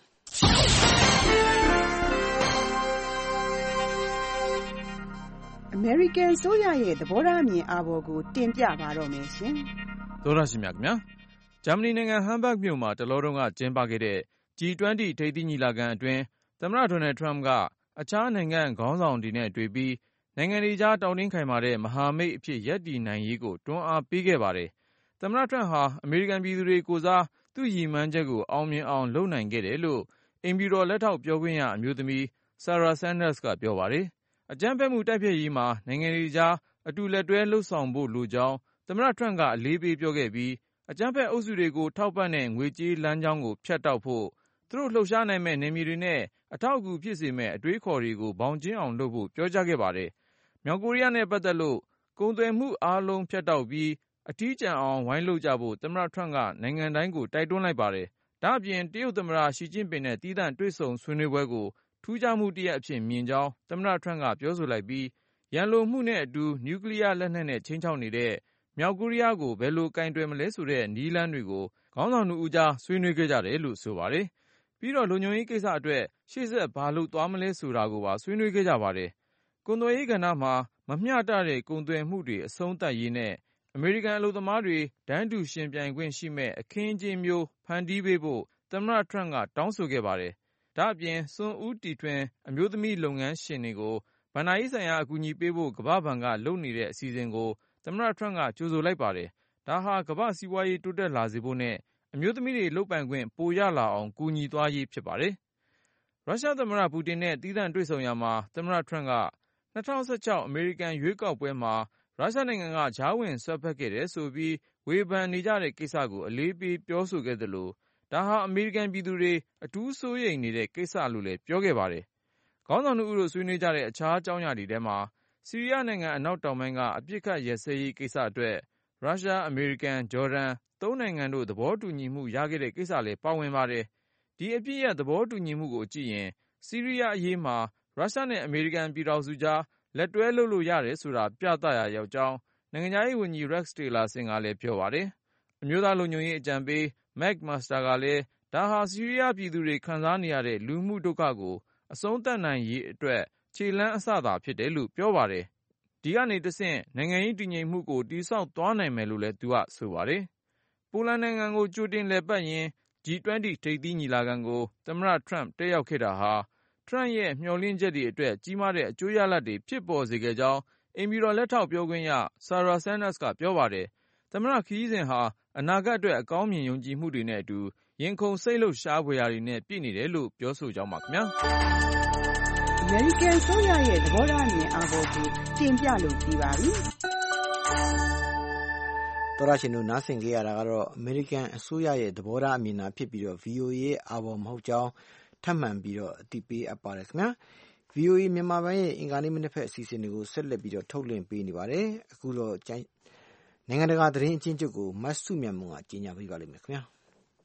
အမေရိကန်ဆိုရရဲ့သဘောထားအမြင်အာဘော်ကိုတင်ပြပါတော့မယ်ရှင်သောရရှိမြခင်ဗျာဂျာမနီနိုင်ငံဟမ်ဘတ်မြို့မှာတလောတုန်းကကျင်းပခဲ့တဲ့ G ၂၀ ထိပ်သီးညီလာခံအတွင်းသမ္မတဒေါ်နယ်ထရမ့်ကအခြားနိုင်ငံခေါင်းဆောင်တွေနဲ့တွေ့ပြီးနိုင်ငံတွေကြားတောင်းတင်းခိုင်မာတဲ့မဟာမိတ်အဖြစ်ရပ်တည်နိုင်ရေးကိုတွန်းအားပေးခဲ့ပါတယ်သမ္မတထရမ့်ဟာအမေရိကန်ပြည်သူတွေကိုစားသူ့ရည်မှန်းချက်ကိုအောင်မြင်အောင်လုပ်နိုင်ခဲ့တယ်လို့အိမ်ဖြူတော်လက်ထောက်ပြောခွင့်ရအမျိုးသမီး Sarah Sanders ကပြောပါတယ်။အကြမ်းဖက်မှုတိုက်ဖျက်ရေးမှာနိုင်ငံတွေကြားအတူလက်တွဲလှုပ်ဆောင်ဖို့လိုကြောင်းသမ္မတ Trump ကအလေးပေးပြောခဲ့ပြီးအကြမ်းဖက်အုပ်စုတွေကိုထောက်ပံ့တဲ့ငွေကြေးလမ်းကြောင်းကိုဖြတ်တောက်ဖို့သူတို့လှုပ်ရှားနိုင်မဲ့နေမြေတွေနဲ့အထောက်အကူဖြစ်စေမဲ့အတွေးခေါ်တွေကိုဘောင်ကျဉ်အောင်လုပ်ဖို့ပြောကြားခဲ့ပါတယ်။မြောက်ကိုရီးယားနဲ့ပတ်သက်လို့ကုန်သွယ်မှုအားလုံးဖြတ်တောက်ပြီးအထီးကျန်အောင်ဝိုင်းလုပ်ကြဖို့သမ္မတ Trump ကနိုင်ငံတိုင်းကိုတိုက်တွန်းလိုက်ပါတယ်။ဒါ့အပြင်တရုတ်သမ္မတရှီကျင့်ပင်နဲ့တီးသန့်တွေ့ဆုံဆွေးနွေးပွဲကိုထူးခြားမှုတစ်ရပ်အဖြစ်မြင်ကြောင်းသမ္မတ Trump ကပြောဆိုလိုက်ပြီးရန်လိုမှုနဲ့အတူနျူကလ িয়ার လက်နက်နဲ့ချိန်ချောက်နေတဲ့မြောက်ကိုရီးယားကိုဘယ်လိုကင်တွယ်မလဲဆိုတဲ့နည်းလမ်းတွေကိုခေါင်းဆောင်နှစ်ဦးကြားဆွေးနွေးခဲ့ကြတယ်လို့ဆိုပါတယ်။ပြီးတော့လုံခြုံရေးကိစ္စအတွက်ရှေ့ဆက်ဘာလုပ်သွားမလဲဆိုတာကိုပါဆွေးနွေးခဲ့ကြပါတယ်။ကုန်သွယ်ရေးကဏ္ဍမှာမမျှတတဲ့ကုန်သွယ်မှုတွေအဆုံးသတ်ရေးနဲ့အမေရိကန်အလုပ်သမားတွေတန်းတူရှင်ပြိုင်ခွင့်ရှိမဲ့အခင်းအကျင်းမျိုးဖန်တီးပေးဖို့သမ္မတ Trump ကတောင်းဆိုခဲ့ပါတယ်။ဒါ့အပြင်စွန့်ဦးတီထွင်အမျိုးသမီးလုပ်ငန်းရှင်တွေကိုဘဏ္ဍာရေးဆိုင်ရာအကူအညီပေးဖို့ကမ္ဘာ့ဘဏ်ကလုပ်နေတဲ့အစီအစဉ်ကိုသမ္မတ Trump ကကြိုဆိုလိုက်ပါတယ်။ဒါဟာကမ္ဘာ့စီးပွားရေးတိုးတက်လာစေဖို့နဲ့အမျိုးသမီးတွေလုပ်ပိုင်ခွင့်ပိုရလာအောင်ကူညီသွားရေးဖြစ်ပါတယ်။ရုရှားသမ္မတပူတင်နဲ့တီးသန့်တွေ့ဆုံရာမှာသမ္မတ Trump က၂၀၁၆အမေရိကန်ရွေးကောက်ပွဲမှာရုရှားနိုင်ငံကကြားဝင်ဆွတ်ဖက်ခဲ့တယ်ဆိုပြီးဝေဖန်နေကြတဲ့ကိစ္စကိုအလေးပေးပြောဆိုခဲ့သလိုဒါဟာအမေရိကန်ပြည်သူတွေအထူးစိုးရိမ်နေတဲ့ကိစ္စလို့လည်းပြောခဲ့ပါတယ်။ခေါင်းဆောင်တို့တို့ဆွေးနွေးကြတဲ့အခြားအကြောင်းအရာတွေထဲမှာဆီးရီးယားနိုင်ငံအနောက်တောင်ပိုင်းကအပစ်အခတ်ရပ်စဲရေးကိစ္စအတွက်ရုရှား၊အမေရိကန်၊ဂျော်ဒန်သုံးနိုင်ငံတို့သဘောတူညီမှုရခဲ့တဲ့ကိစ္စလည်းပါဝင်ပါတယ်။ဒီအပစ်ရပ်သဘောတူညီမှုကိုကြည့်ရင်ဆီးရီးယားအရေးမှာရုရှားနဲ့အမေရိကန်ပြည်ထောင်စုကြားလက်တွဲလုပ်လို့ရတယ်ဆိုတာပြသရာရောက်ကြောင်းနိုင်ငံခြားရေးဝန်ကြီး Rex Tillerson ကလည်းပြောပါတယ်။အမျိုးသားလုံခြုံရေးအကြံပေး Mark Master ကလည်းဒါဟာဆီးရီးယားပြည်သူတွေခံစားနေရတဲ့လူမှုဒုက္ခကိုအဆုံးသတ်နိုင်ရေးအတွက်ခြေလှမ်းအစသာဖြစ်တယ်လို့ပြောပါတယ်။ဒီကနေတဆင့်နိုင်ငံရေးတည်ငြိမ်မှုကိုတည်ဆောက်သွားနိုင်မယ်လို့လည်းသူကဆိုပါတယ်။ပိုလန်နိုင်ငံကိုကြိုတင်လည်ပတ်ရင်း ဂျီ ၂၀ ထိပ်သီးညီလာခံကိုသမ္မတ Trump တက်ရောက်ခဲ့တာဟာ Trump ရဲ့မျှော်လင့်ချက်တွေအတွက်ကြီးမားတဲ့အကျိုးရလဒ်တွေဖြစ်ပေါ်စေခဲ့ကြောင်းအိမ်ဖြူတော်လက်ထောက်ပြောခွင့်ရ Sarah Sanders ကပြောပါတယ်။သမ္မတခရီးစဉ်ဟာအနာဂတ်အတွက်အကောင်းမြင်ယုံကြည်မှုတွေနဲ့အတူရင်ခုန်စိတ်လှုပ်ရှားဖွယ်ရာတွေနဲ့ပြည့်နေတယ်လို့ပြောဆိုကြောင်းပါခင်ဗျာ။အမေရိကန်ဆိုရရဲ့သဘောထားအမြင်အားပေါ်ကိုတင်ပြလို့ပြီးပါပြီ။တော်ရရှင်တို့နားဆင်ကြရတာကတော့အမေရိကန်အစိုးရရဲ့သဘောထားအမြင်သာဖြစ်ပြီးတော့ ဗီအိုအေ ရဲ့အာဘော်မဟုတ်ကြောင်းထပ်မံပြီးတော့အသိပေးအပ်ပါတယ်ခင်ဗျာ။ ဗီအိုအေ မြန်မာပိုင်းရဲ့အင်္ဂါနေ့မနက်ဖက်အစီအစဉ်တွေကိုဆက်လက်ပြီးတော့ထုတ်လွှင့်ပေးနေပါတယ်။အခုတော့နိုင်ငံတကာသတင်းအကျဉ်းချုပ်ကိုမတ်စုမြတ်မွန်ကကြီးညာပေးပါလိမ့်မယ်ခင်ဗျာ။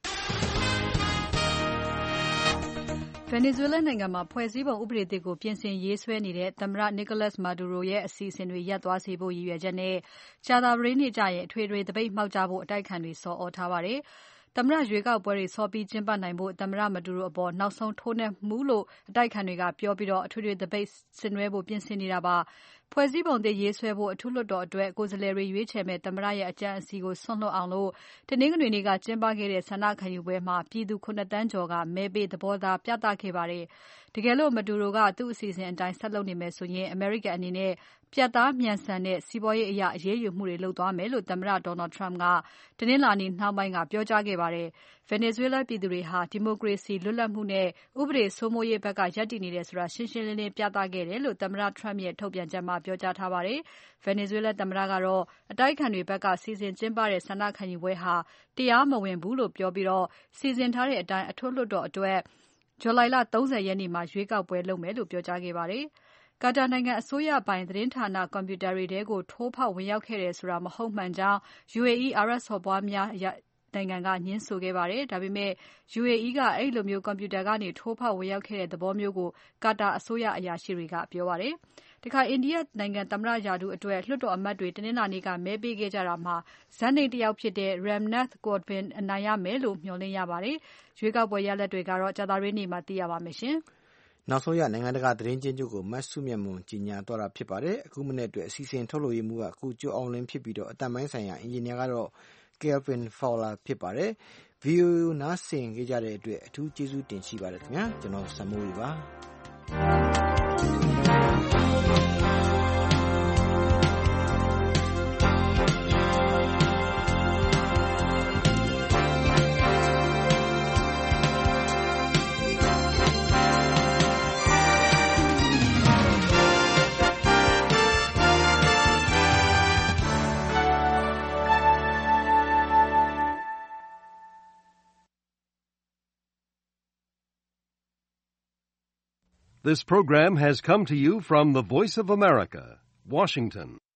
Venezuela နိုင်ငံမှာဖွဲ့စည်းပုံဥပဒေသစ်ကိုပြင်ဆင်ရေးဆွဲနေတဲ့သမ္မတ Nicolas Maduro ရဲ့အစီအစဉ်တွေရပ်သွားစေဖို့ရည်ရွယ်ချက်နဲ့ကြာသပတေးနေ့ကျရင်အထွေထွေသပိတ်မှောက်ကြဖို့အတိုက်အခံတွေဆော်သြထားပါတယ်။သမ္မတရွေးကောက်ပွဲတွေစောပြီးကျင်းပနိုင်ဖို့သမ္မတ Maduro အပေါ်နောက်ဆုံးထိုးနှက်မှုလို့အတိုက်အခံတွေကပြောပြီးအထွေထွေသပိတ်ဆင်နွှဲဖို့ပြင်ဆင်နေတာပါ။ဖွဲ့စည်းပုံသစ်ရေးဆွဲဖို့အထူးလွှတ်တော်အတွက်ကိုယ်စားလှယ်တွေရွေးချယ်မဲ့သမ္မတရဲ့အကြံအစီကိုဆွန့်လွတ်အောင်လို့တနင်္ဂနွေနေ့ကကျင်းပခဲ့တဲ့ဆန္ဒခံယူပွဲမှာပြည်သူခုနစ်သန်းကျော်ကမဲပေးသဘောထားပြသခဲ့ပါတယ်။တကယ်လို့ Maduro ကသူ့အစီအစဉ်အတိုင်းဆက်လုပ်နေမယ်ဆိုရင်အမေရိကန်အနေနဲ့ပြတ်သားမြန်ဆန်တဲ့စီးပွားရေးအရအရေးယူမှုတွေလုပ်သွားမယ်လို့သမ္မတ Donald Trump ကတနင်္လာနေ့နှောင်းပိုင်းကပြောကြားခဲ့ပါတယ်။ Venezuela ပြည်သူတွေဟာဒီမိုကရေစီလွတ်လပ်မှုနဲ့ဥပဒေစိုးမိုးရေးဘက်ကရပ်တည်နေတယ်ဆိုတာရှင်းရှင်းလင်းလင်းပြသခဲ့တယ်လို့သမ္မတ Trump ရဲ့ထုတ်ပြန်ချက်မှာပြောကြားထားပါတယ်။ Venezuela သမ္မတကတော့အတိုက်အခံတွေဘက်ကစီစဉ်ကျင်းပတဲ့ဆန္ဒခံယူပွဲဟာတရားမဝင်ဘူးလို့ပြောပြီးစီစဉ်ထားတဲ့အတိုင်းအထူးလွှတ်တော်အတွက်ဇူလိုင်လ၃၀ရက်နေ့မှာရွေးကောက်ပွဲလုပ်မယ်လို့ပြောကြားခဲ့ပါတယ်။ ကာတာနိုင်ငံအစိုးရပိုင်သတင်းဌာနကွန်ပျူတာတွေထဲကိုထိုးဖောက်ဝင်ရောက်ခဲ့တယ်ဆိုတာမဟုတ်မှန်ကြောင်း ယူအေအီး အာရပ်စော်ဘွားများနိုင်ငံကငြင်းဆိုခဲ့ပါတယ်။ဒါပေမဲ့ ယူအေအီးကအဲဒီလိုမျိုးကွန်ပျူတာကနေထိုးဖောက်ဝင်ရောက်ခဲ့တဲ့သဘောမျိုးကိုကာတာအစိုးရအရာရှိတွေကပြောပါတယ်။တခါအိန္ဒိယနိုင်ငံသမ္မတရာထူးအတွက်လွှတ်တော်အမတ်တွေတနင်္လာနေ့ကမဲပေးခဲ့ကြတာမှာဇာတ်နိမ့်တယောက်ဖြစ်တဲ့ Ramnath Kovind အနိုင်ရမယ်လို့မျှော်လင့်ရပါတယ်။ရွေးကောက်ပွဲရလဒ်တွေကတော့ကြာသပတေးနေ့မှာသိရပါမယ်ရှင်။နောက်ဆုံးရနိုင်ငံတကာသတင်းချင်းချုပ်ကိုမတ်စုမြတ်မွန်ကြီးညာတော့တာဖြစ်ပါတယ်။အခုမနေ့အတွက်အစီအစဉ်ထုတ်လို့ရမှုကကိုကျော်အောင်လင်းဖြစ်ပြီးတော့အတန်ပိုင်းဆိုင်ရာအင်ဂျင်နီယာကတော့ Kelvin Fowler ဖြစ်ပါတယ်။ ဗီအိုအေနားဆင်ကြတဲ့အတွက်အထူးကျေးဇူးတင်ရှိပါတယ်ခင်ဗျာကျွန်တော်စမိုးရီပါ။ This program has come to you from the Voice of America, Washington.